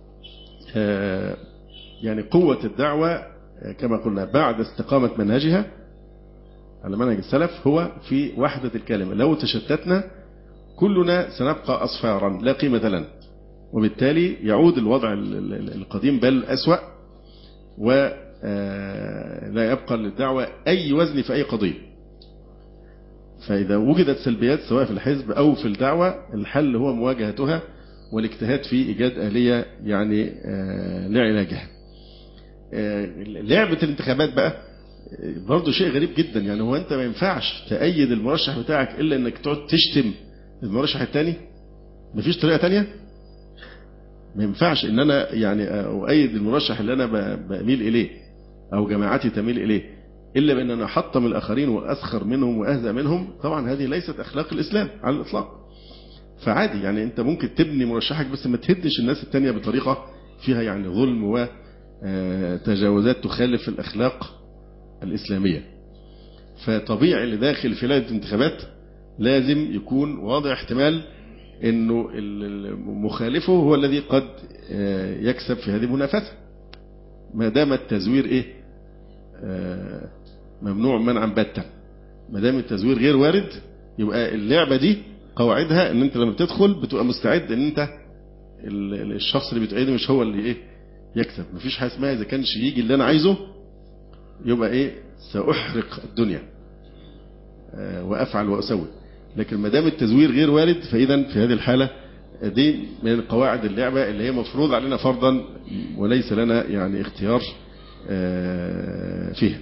S1: يعني قوة الدعوة كما قلنا بعد استقامة منهجها على منهج السلف هو في وحدة الكلمة. لو تشتتنا كلنا سنبقى أصفارا لا قيمة لنا، وبالتالي يعود الوضع القديم بل أسوأ، ولا يبقى للدعوة أي وزن في أي قضية. فإذا وجدت سلبيات سواء في الحزب أو في الدعوة، الحل هو مواجهتها والاجتهاد في إيجاد آلية يعني لعلاجها. لعبة الانتخابات بقى برضو شيء غريب جدا. يعني هو أنت ما ينفعش تأيد المرشح بتاعك إلا أنك تقعد تشتم المرشح الثاني؟ مفيش طريقة تانية؟ ما ينفعش ان انا يعني اؤيد المرشح اللي انا بميل اليه او جماعتي تميل اليه الا بان انا احطم الاخرين واسخر منهم واهزأ منهم. طبعا هذه ليست اخلاق الاسلام على الاطلاق. فعادي يعني انت ممكن تبني مرشحك بس ما تهدش الناس التانية بطريقة فيها يعني ظلم وتجاوزات تخالف الاخلاق الاسلامية. فطبيعي اللي داخل في لجنة الانتخابات لازم يكون واضح احتمال انه مخالفه هو الذي قد يكسب في هذه المنافسة، ما دام التزوير ممنوع منعا باتا. ما دام التزوير غير وارد يبقى اللعبة دي قواعدها ان انت لما بتدخل بتبقى مستعد ان انت الشخص اللي بتأيده مش هو اللي يكسب. مفيش حاجة اسمها اذا كانش يجي اللي انا عايزه يبقى سأحرق الدنيا وافعل واسوي. لكن ما دام التزوير غير وارد فإذا في هذه الحالة دي من قواعد اللعبة اللي هي مفروض علينا فرضا وليس لنا يعني اختيار فيها.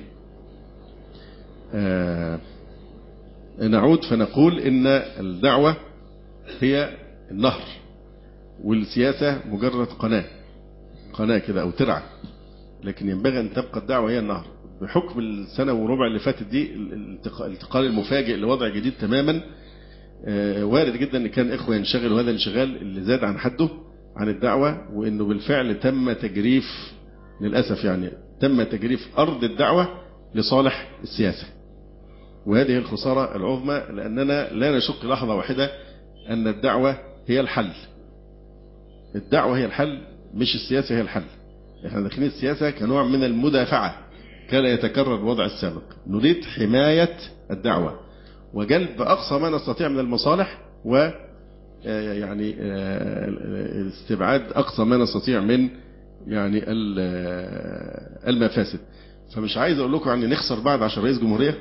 S1: نعود فنقول إن الدعوة هي النهر والسياسة مجرد قناة كده أو ترعة، لكن ينبغي أن تبقى الدعوة هي النهر. بحكم السنة وربع اللي فاتت دي الانتقال المفاجئ لوضع جديد تماما، وارد جدا ان كان اخوه ينشغلوا هذا الانشغال اللي زاد عن حده عن الدعوة، وانه بالفعل تم تجريف للأسف يعني تم تجريف أرض الدعوة لصالح السياسة. وهذه الخسارة العظمى، لأننا لا نشك لحظة واحدة أن الدعوة هي الحل. الدعوة هي الحل مش السياسة هي الحل. احنا داخلين السياسة كنوع من المدافعة، كان يتكرر الوضع السابق. نريد حماية الدعوة وجلب أقصى ما نستطيع من المصالح، و يعني استبعاد أقصى ما نستطيع من يعني المفاسد. فمش عايز أقول لكم يعني نخسر بعد عشان رئيس جمهورية،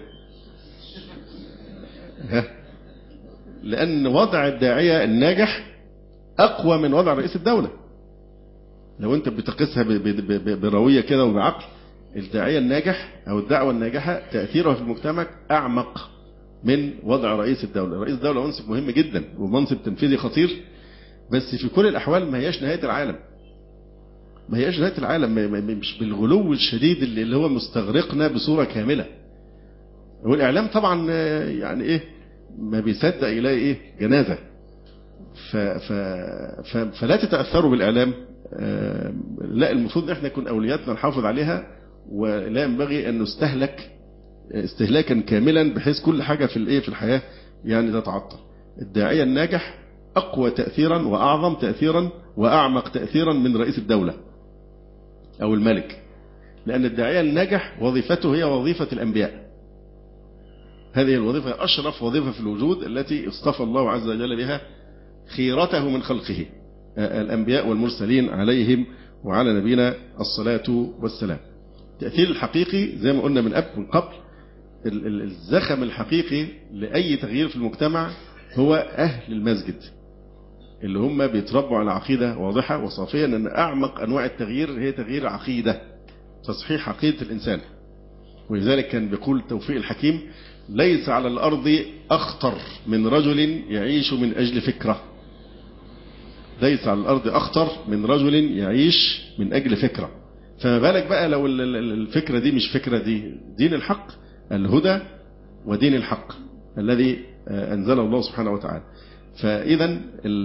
S1: لأن وضع الداعية الناجح أقوى من وضع رئيس الدولة. لو أنت بتقيسها بروية كده وبعقل، الداعية الناجح أو الدعوة الناجحة تأثيرها في المجتمع أعمق من وضع رئيس الدولة. رئيس الدولة منصب مهم جدا ومنصب تنفيذي خطير، بس في كل الأحوال ما هياش نهاية العالم. ما هياش نهاية العالم، مش بالغلو الشديد اللي هو مستغرقنا بصورة كاملة. والإعلام طبعا يعني ما بيصدق يلاقي جنازة. فلا تتأثروا بالإعلام. لا، المفروض احنا يكون أولوياتنا نحافظ عليها، ولا ينبغي أن نستهلك استهلاكا كاملا بحيث كل حاجة في الحياة يعني تتعطل. الداعية الناجح أقوى تأثيرا وأعظم تأثيرا وأعمق تأثيرا من رئيس الدولة أو الملك، لأن الداعية الناجح وظيفته هي وظيفة الأنبياء. هذه الوظيفة أشرف وظيفة في الوجود التي اصطفى الله عز وجل بها خيرته من خلقه، الأنبياء والمرسلين عليهم وعلى نبينا الصلاة والسلام. التأثير الحقيقي زي ما قلنا من قبل، الزخم الحقيقي لأي تغيير في المجتمع هو أهل المسجد، اللي هم بيتربوا على عقيدة واضحة وصافية، أن أعمق أنواع التغيير هي تغيير عقيدة، تصحيح عقيدة الإنسان. ولذلك كان بيقول توفيق الحكيم: ليس على الأرض أخطر من رجل يعيش من أجل فكرة. ليس على الأرض أخطر من رجل يعيش من أجل فكرة. فما بالك بقى لو الفكرة دي مش فكرة دين الحق، الهدى ودين الحق الذي أنزله الله سبحانه وتعالى. فإذا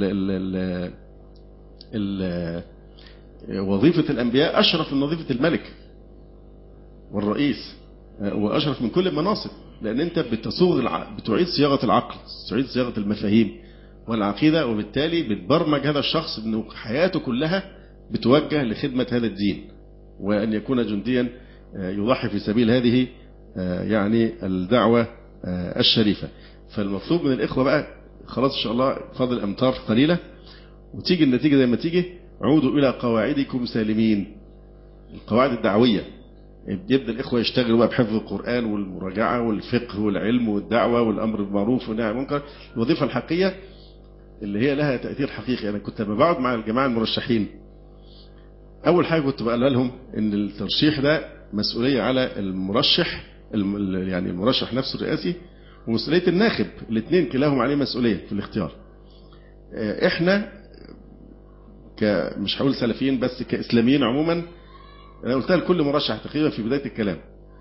S1: وظيفة الأنبياء أشرف من وظيفة الملك والرئيس، وأشرف من كل المناصب، لأن أنت بتعيد صياغة العقل، تعيد صياغة المفاهيم والعقيدة، وبالتالي بتبرمج هذا الشخص أنه حياته كلها بتوجه لخدمة هذا الدين، وأن يكون جنديا يضحي في سبيل هذه يعني الدعوة الشريفة. فالمطلوب من الإخوة بقى خلاص إن شاء الله فاضل أمتار قليلة وتيجي النتيجة زي ما تيجي، عودوا إلى قواعدكم سالمين، القواعد الدعوية. يبدأ الإخوة يشتغلوا بقى بحفظ القرآن والمراجعة والفقه والعلم والدعوة والأمر بالمعروف والنهي عن المنكر، الوظيفة الحقيقية اللي هي لها تأثير حقيقي. أنا كنت لما بقعد مع الجماعة المرشحين أول حاجة كنت بقول لهم إن الترشيح ده مسؤولية على المرشح، يعني المرشح نفسه الرئاسي، ومسؤولية الناخب، الاثنين كلاهم عليه مسؤولية في الاختيار. إحنا مش هقول سلفيين بس، كإسلاميين عموما، أنا قلتها لكل مرشح تقريبا في بداية الكلام،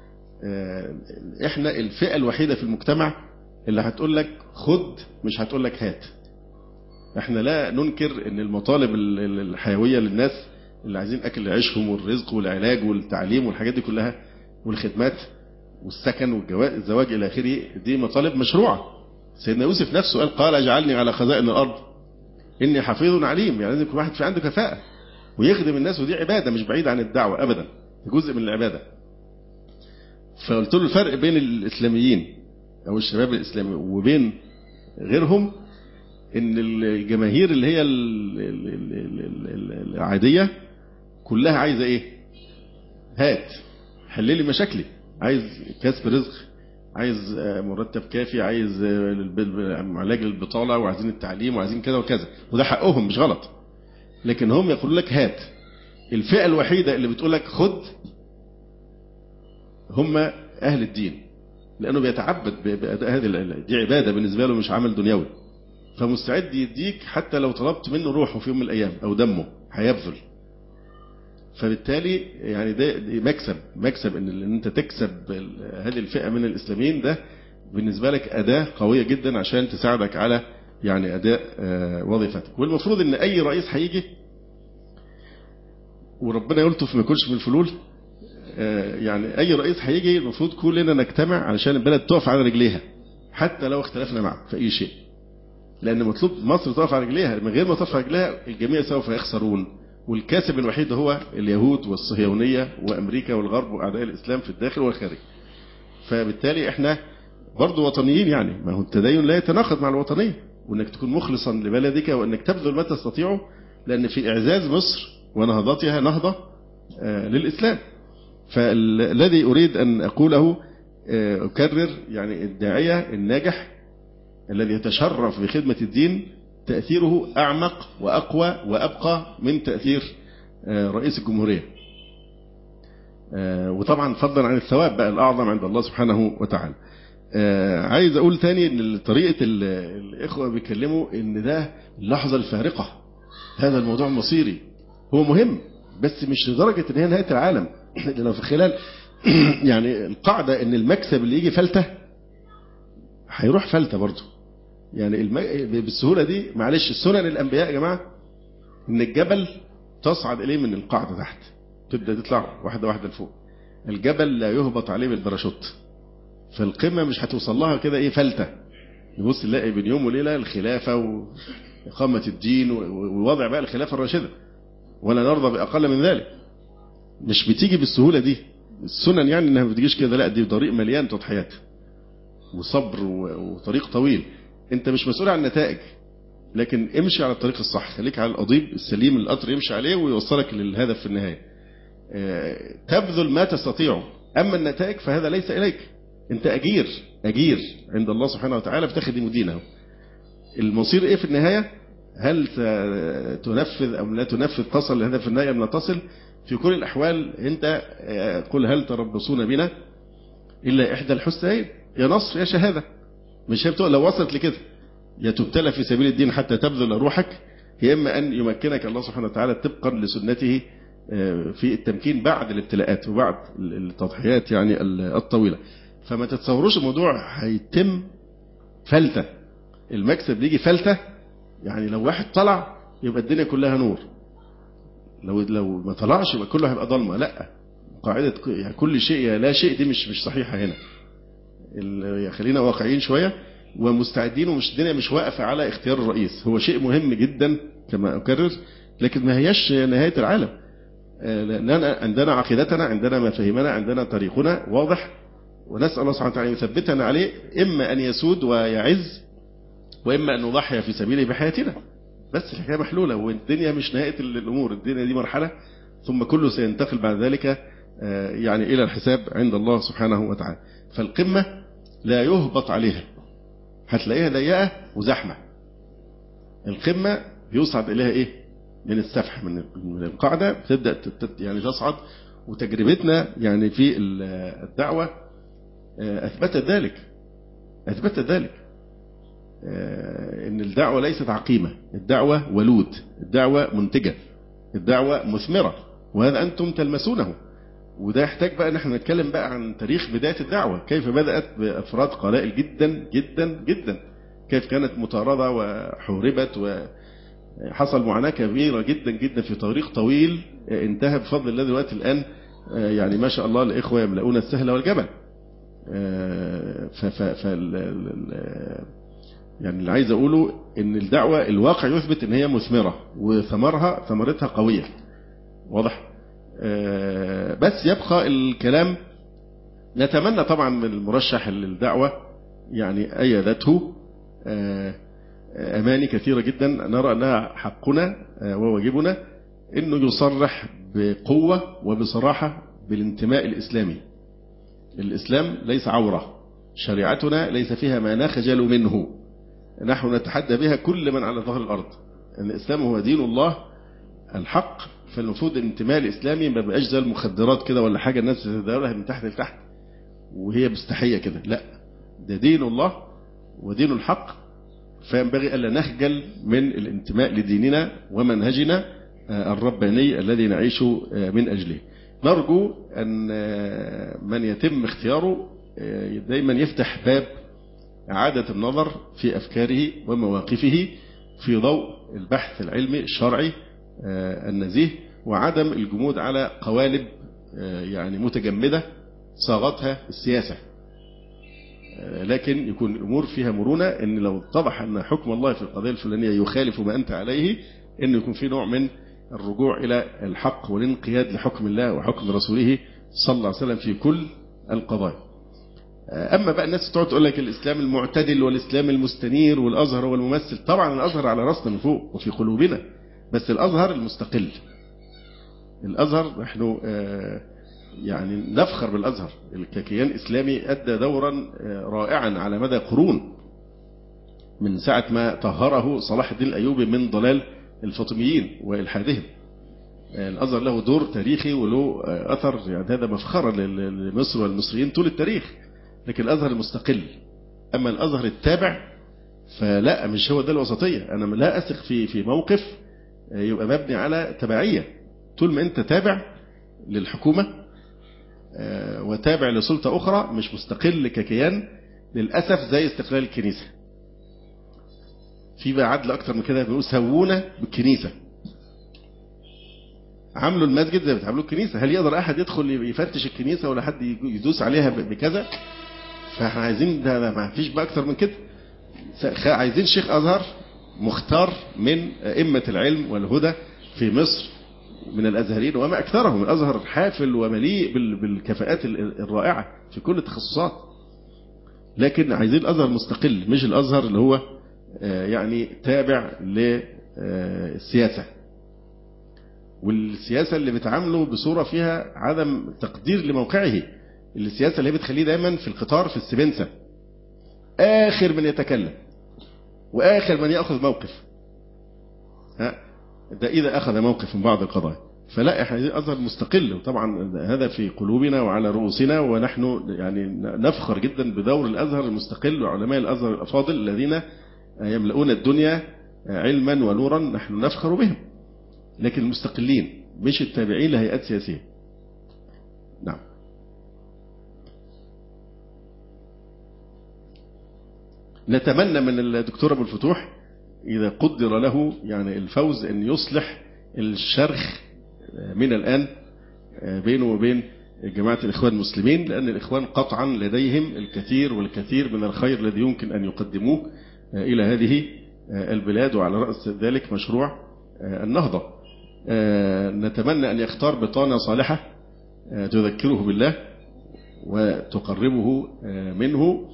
S1: إحنا الفئة الوحيدة في المجتمع اللي هتقول لك خد، مش هتقول لك هات. إحنا لا ننكر إن المطالب الحيوية للناس اللي عايزين أكل عيشهم والرزق والعلاج والتعليم والحاجات دي كلها والخدمات والسكن والزواج إلى آخره، دي مطالب مشروعة. سيدنا يوسف نفسه قال اجعلني على خزائن الأرض إني حفيظ عليم، يعني لازم كل واحد في عنده كفاءة ويخدم الناس، ودي عبادة مش بعيدة عن الدعوة أبدا، جزء من العبادة. فقلت له الفرق بين الإسلاميين أو الشباب الإسلامي وبين غيرهم إن الجماهير اللي هي العادية كلها عايزة إيه؟ هات، حل لي مشاكلي، عايز كسب رزق، عايز مرتب كافي، عايز علاج للبطالة، وعايزين التعليم، وعايزين كذا وكذا، وده حقهم مش غلط. لكن هم يقولوا لك هات. الفئة الوحيدة اللي بتقول لك خد هم أهل الدين، لأنه بيتعبد بأداء هذه دي عبادة بالنسبة له مش عمل دنيوي، فمستعد يديك حتى لو طلبت منه روحه في يوم من الأيام أو دمه هيبذل. فبالتالي يعني ده مكسب ان انت تكسب هذه الفئة من الإسلاميين، ده بالنسبة لك أداة قوية جدا عشان تساعدك على يعني أداء وظيفتك. والمفروض ان أي رئيس هيجي وربنا يلطف ما يكونش من الفلول، يعني أي رئيس هيجي المفروض كلنا نجتمع علشان البلد تقف على رجليها حتى لو اختلفنا معه في أي شيء، لأن مطلوب مصر تقف على رجليها. من غير ما تقف على رجليها الجميع سوف يخسرون، والكاسب الوحيد هو اليهود والصهيونية وأمريكا والغرب وأعداء الإسلام في الداخل والخارج. فبالتالي احنا برضو وطنيين، يعني ما هو التدين لا يتناقض مع الوطنية، وانك تكون مخلصا لبلدك وانك تبذل ما تستطيعه، لأن في إعزاز مصر ونهضتها نهضة للإسلام. فالذي أريد أن أقوله أكرر، يعني الداعية الناجح الذي يتشرف بخدمة الدين تأثيره أعمق وأقوى وأبقى من تأثير رئيس الجمهورية، وطبعا فضلا عن الثواب بقى الأعظم عند الله سبحانه وتعالى. عايز أقول تاني إن طريقة الإخوة بيكلموا إن ده اللحظة الفارقة، هذا الموضوع مصيري، هو مهم بس مش لدرجة إن هي نهاية العالم. لو في خلال يعني القاعدة إن المكسب اللي يجي فلتة هيروح فلتة برضه، يعني بالسهولة دي. معلش، السنن الأنبياء يا جماعة إن الجبل تصعد إليه من القاعدة تحت، تبدأ تطلع واحدة واحدة لفوق. الجبل لا يهبط عليه بالباراشوت، فالقمة مش هتوصل لها كده إيه فلتة نبص نلاقي بين يوم وليلة الخلافة وإقامة الدين ووضع بقى الخلافة الراشدة، ولا نرضى بأقل من ذلك. مش بتيجي بالسهولة دي السنن، يعني إنها ما بتجيش كده، لا، دي طريق مليان تضحيات وصبر وطريق طويل. انت مش مسؤول عن النتائج، لكن امشي على الطريق الصح، خليك على القضيب السليم اللي القطر يمشي عليه ويوصلك للهدف في النهاية. تبذل ما تستطيعه، أما النتائج فهذا ليس إليك، انت أجير عند الله سبحانه وتعالى بتخدم دينه. المصير ايه في النهاية؟ هل تنفذ أم لا تنفذ، تصل لهدف النهاية أم لا تصل؟ في كل الأحوال انت قل هل تربصون بنا إلا إحدى الحسنيين، يا نصر يا شهادة. مش هي لو وصلت لكده، يا تبتلى في سبيل الدين حتى تبذل روحك، يا إما أن يمكنك الله سبحانه وتعالى طبقا لسنته في التمكين بعد الابتلاءات وبعد التضحيات يعني الطويلة. فما تتصوروش الموضوع هيتم فلتة، المكسب بيجي فلتة، يعني لو واحد طلع يبقى الدنيا كلها نور، لو ما طلعش يبقى كله هيبقى ضلمة. لا، قاعدة يعني كل شيء يا لا شيء دي مش صحيحة هنا. خلينا واقعيين شوية ومستعدين، ومش الدنيا مش واقفة على اختيار الرئيس، هو شيء مهم جدا كما أكرر، لكن ما هيش نهاية العالم. لأننا عندنا عقيدتنا، عندنا مفاهيمنا، عندنا طريقنا واضح، ونسأل الله سبحانه وتعالى يثبتنا عليه، إما أن يسود ويعز، وإما أن نضحي في سبيله بحياتنا. بس الحكاية محلولة، والدنيا مش نهاية الأمور، الدنيا دي مرحلة ثم كله سينتقل بعد ذلك يعني إلى الحساب عند الله سبحانه وتعالى. فالقمة لا يهبط عليها، هتلاقيها ضيقة وزحمة. القمة بيصعد إليها إيه؟ من السفح، من القاعدة بتبدأ يعني تصعد. وتجربتنا يعني في الدعوة أثبتت ذلك إن الدعوة ليست عقيمة، الدعوة ولود، الدعوة منتجة، الدعوة مثمرة، وهذا أنتم تلمسونه. وده يحتاج بقى ان احنا نتكلم بقى عن تاريخ بداية الدعوة، كيف بدأت بأفراد قلائل جدا جدا جدا، كيف كانت مطاردة وحوربت وحصل معاناة كبيرة جدا جدا في طريق طويل انتهى بفضل الله دلوقتي الآن يعني ما شاء الله الإخوة يملؤون السهل والجبل. يعني اللي عايز أقوله إن الدعوة الواقع يثبت إن هي مثمرة وثمرتها قوية، واضح. بس يبقى الكلام، نتمنى طبعا من المرشح للدعوة يعني أيدته أماني كثيرة جدا، نرى أنها حقنا وواجبنا أنه يصرح بقوة وبصراحة بالانتماء الإسلامي. الإسلام ليس عورة، شريعتنا ليس فيها ما نخجل منه، نحن نتحدى بها كل من على ظهر الأرض. أن الإسلام هو دين الله الحق، فالمفروض الانتماء الإسلامي ما بقاش زي المخدرات كده ولا حاجة الناس تتداولها من تحت لتحت وهي مستحية كده، لا، ده دين الله ودين الحق، فينبغي ألا نخجل من الانتماء لديننا ومنهجنا الرباني الذي نعيش من أجله. نرجو أن من يتم اختياره دايما يفتح باب إعادة النظر في أفكاره ومواقفه في ضوء البحث العلمي الشرعي النزيه، وعدم الجمود على قوالب يعني متجمدة صاغتها السياسة، لكن يكون الأمور فيها مرونة. إن لو اتضح أن حكم الله في القضية الفلانية يخالف ما أنت عليه، إن يكون في نوع من الرجوع إلى الحق والانقياد لحكم الله وحكم رسوله صلى الله عليه وسلم في كل القضايا. أما بقى الناس تقعد تقول لك الإسلام المعتدل والإسلام المستنير والأزهر هو الممثل، طبعا الأزهر على رأسنا من فوق وفي قلوبنا، بس الأزهر المستقل. الأزهر نحن يعني نفخر بالأزهر ككيان إسلامي أدى دورا رائعا على مدى قرون، من ساعة ما طهره صلاح الدين الأيوبي من ضلال الفاطميين وإلحادهم. الأزهر له دور تاريخي وله أثر، يعني هذا مفخرا لمصر والمصريين طول التاريخ. لكن الأزهر المستقل. أما الأزهر التابع فلا، مش هو ده الوسطية. أنا لا أثق في موقف يبقى مبني على تبعية. طول ما أنت تابع للحكومة وتابع لسلطة أخرى مش مستقل ككيان، للأسف زي استقلال الكنيسة. في بقى عدل أكتر من كده، بيقول سوونا بالكنيسة، عملوا المسجد زي ما بتعملوا الكنيسة. هل يقدر أحد يدخل يفتش الكنيسة ولا حد يدوس عليها بكذا؟ فاحنا عايزين ده، ما فيش بقى أكتر من كده. عايزين شيخ أزهر مختار من أئمة العلم والهدى في مصر من الأزهريين وما أكثرهم. الأزهر حافل ومليء بالكفاءات الرائعة في كل التخصصات، لكن عايزين الأزهر مستقل، مش الأزهر اللي هو يعني تابع للسياسة، والسياسة اللي بتعامله بصورة فيها عدم تقدير لموقعه. السياسة اللي بتخليه دايما في القطار في السبنسة، آخر من يتكلم وآخر من يأخذ موقف، ده إذا أخذ موقف من بعض القضايا. فلا، احنا عايزين أزهر مستقل، وطبعا هذا في قلوبنا وعلى رؤوسنا، ونحن يعني نفخر جدا بدور الأزهر المستقل وعلماء الأزهر الأفاضل الذين يملؤون الدنيا علما ونورا، نحن نفخر بهم. لكن المستقلين مش التابعين لهيئات سياسية. نعم. نتمنى من الدكتور أبو الفتوح إذا قدر له يعني الفوز أن يصلح الشرخ من الآن بينه وبين جماعة الإخوان المسلمين، لأن الإخوان قطعا لديهم الكثير والكثير من الخير الذي يمكن أن يقدموه إلى هذه البلاد، وعلى رأس ذلك مشروع النهضة. نتمنى أن يختار بطانة صالحة تذكره بالله وتقربه منه.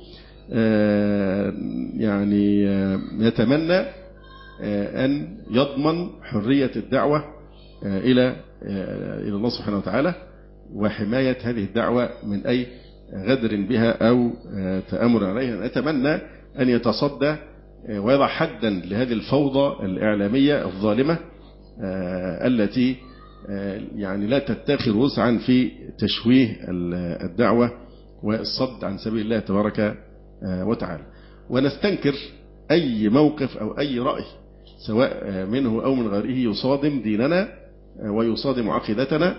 S1: يعني نتمنى أن يضمن حرية الدعوة إلى الله سبحانه وتعالى، وحماية هذه الدعوة من أي غدر بها أو تآمر عليها. نتمنى أن يتصدى ويضع حدا لهذه الفوضى الإعلامية الظالمة التي يعني لا تتخذ وسعا في تشويه الدعوة والصد عن سبيل الله تبارك وتعالى. ونستنكر أي موقف أو أي رأي سواء منه أو من غيره يصادم ديننا ويصادم عقيدتنا.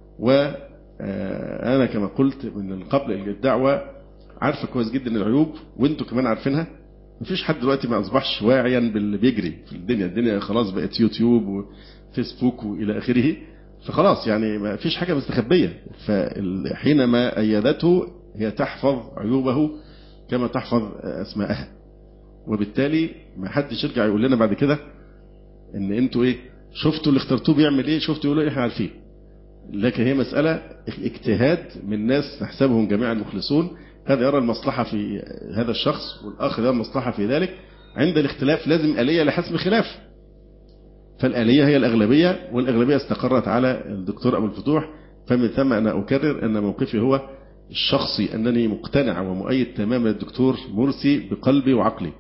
S1: وأنا كما قلت من قبل الدعوة عارفة كويس جدا العيوب، وانتم كمان عارفينها. مفيش حد دلوقتي ما أصبحش واعيا باللي بيجري في الدنيا خلاص بقت يوتيوب وفيسبوك وإلى آخره، فخلاص يعني ما فيش حاجة مستخبية. فحينما أيدته هي تحفظ عيوبه كما تحفظ أسماءها، وبالتالي ما حدش يرجع يقول لنا بعد كده ان انتوا ايه شفتوا اللي اخترتوه بيعمل ايه، شفتوا يقولوا احنا عارفين. لكن هي مسألة اجتهاد من ناس نحسبهم جميعا مخلصون، هذا يرى المصلحة في هذا الشخص والآخر يرى المصلحة في ذلك. عند الاختلاف لازم آلية لحسم خلاف، فالآلية هي الأغلبية، والأغلبية استقرت على الدكتور أبو الفتوح. فمن ثم أنا أكرر أن موقفي هو الشخصي أنني مقتنع ومؤيد تماما الدكتور مرسي بقلبي وعقلي،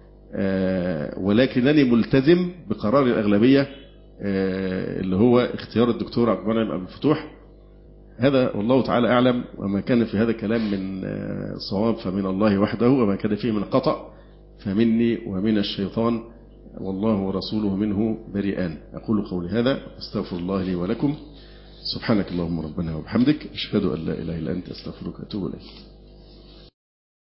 S1: ولكنني ملتزم بقرار الأغلبية اللي هو اختيار الدكتور عبد المنعم أبو الفتوح. هذا والله تعالى أعلم، وما كان في هذا الكلام من صواب فمن الله وحده، وما كان فيه من خطأ فمني ومن الشيطان، والله ورسوله منه بريئان. أقول قولي هذا أستغفر الله لي ولكم. سبحانك اللهم ربنا وبحمدك، أشهد أن لا إله إلا أنت، أستغفرك وأتوب إليك.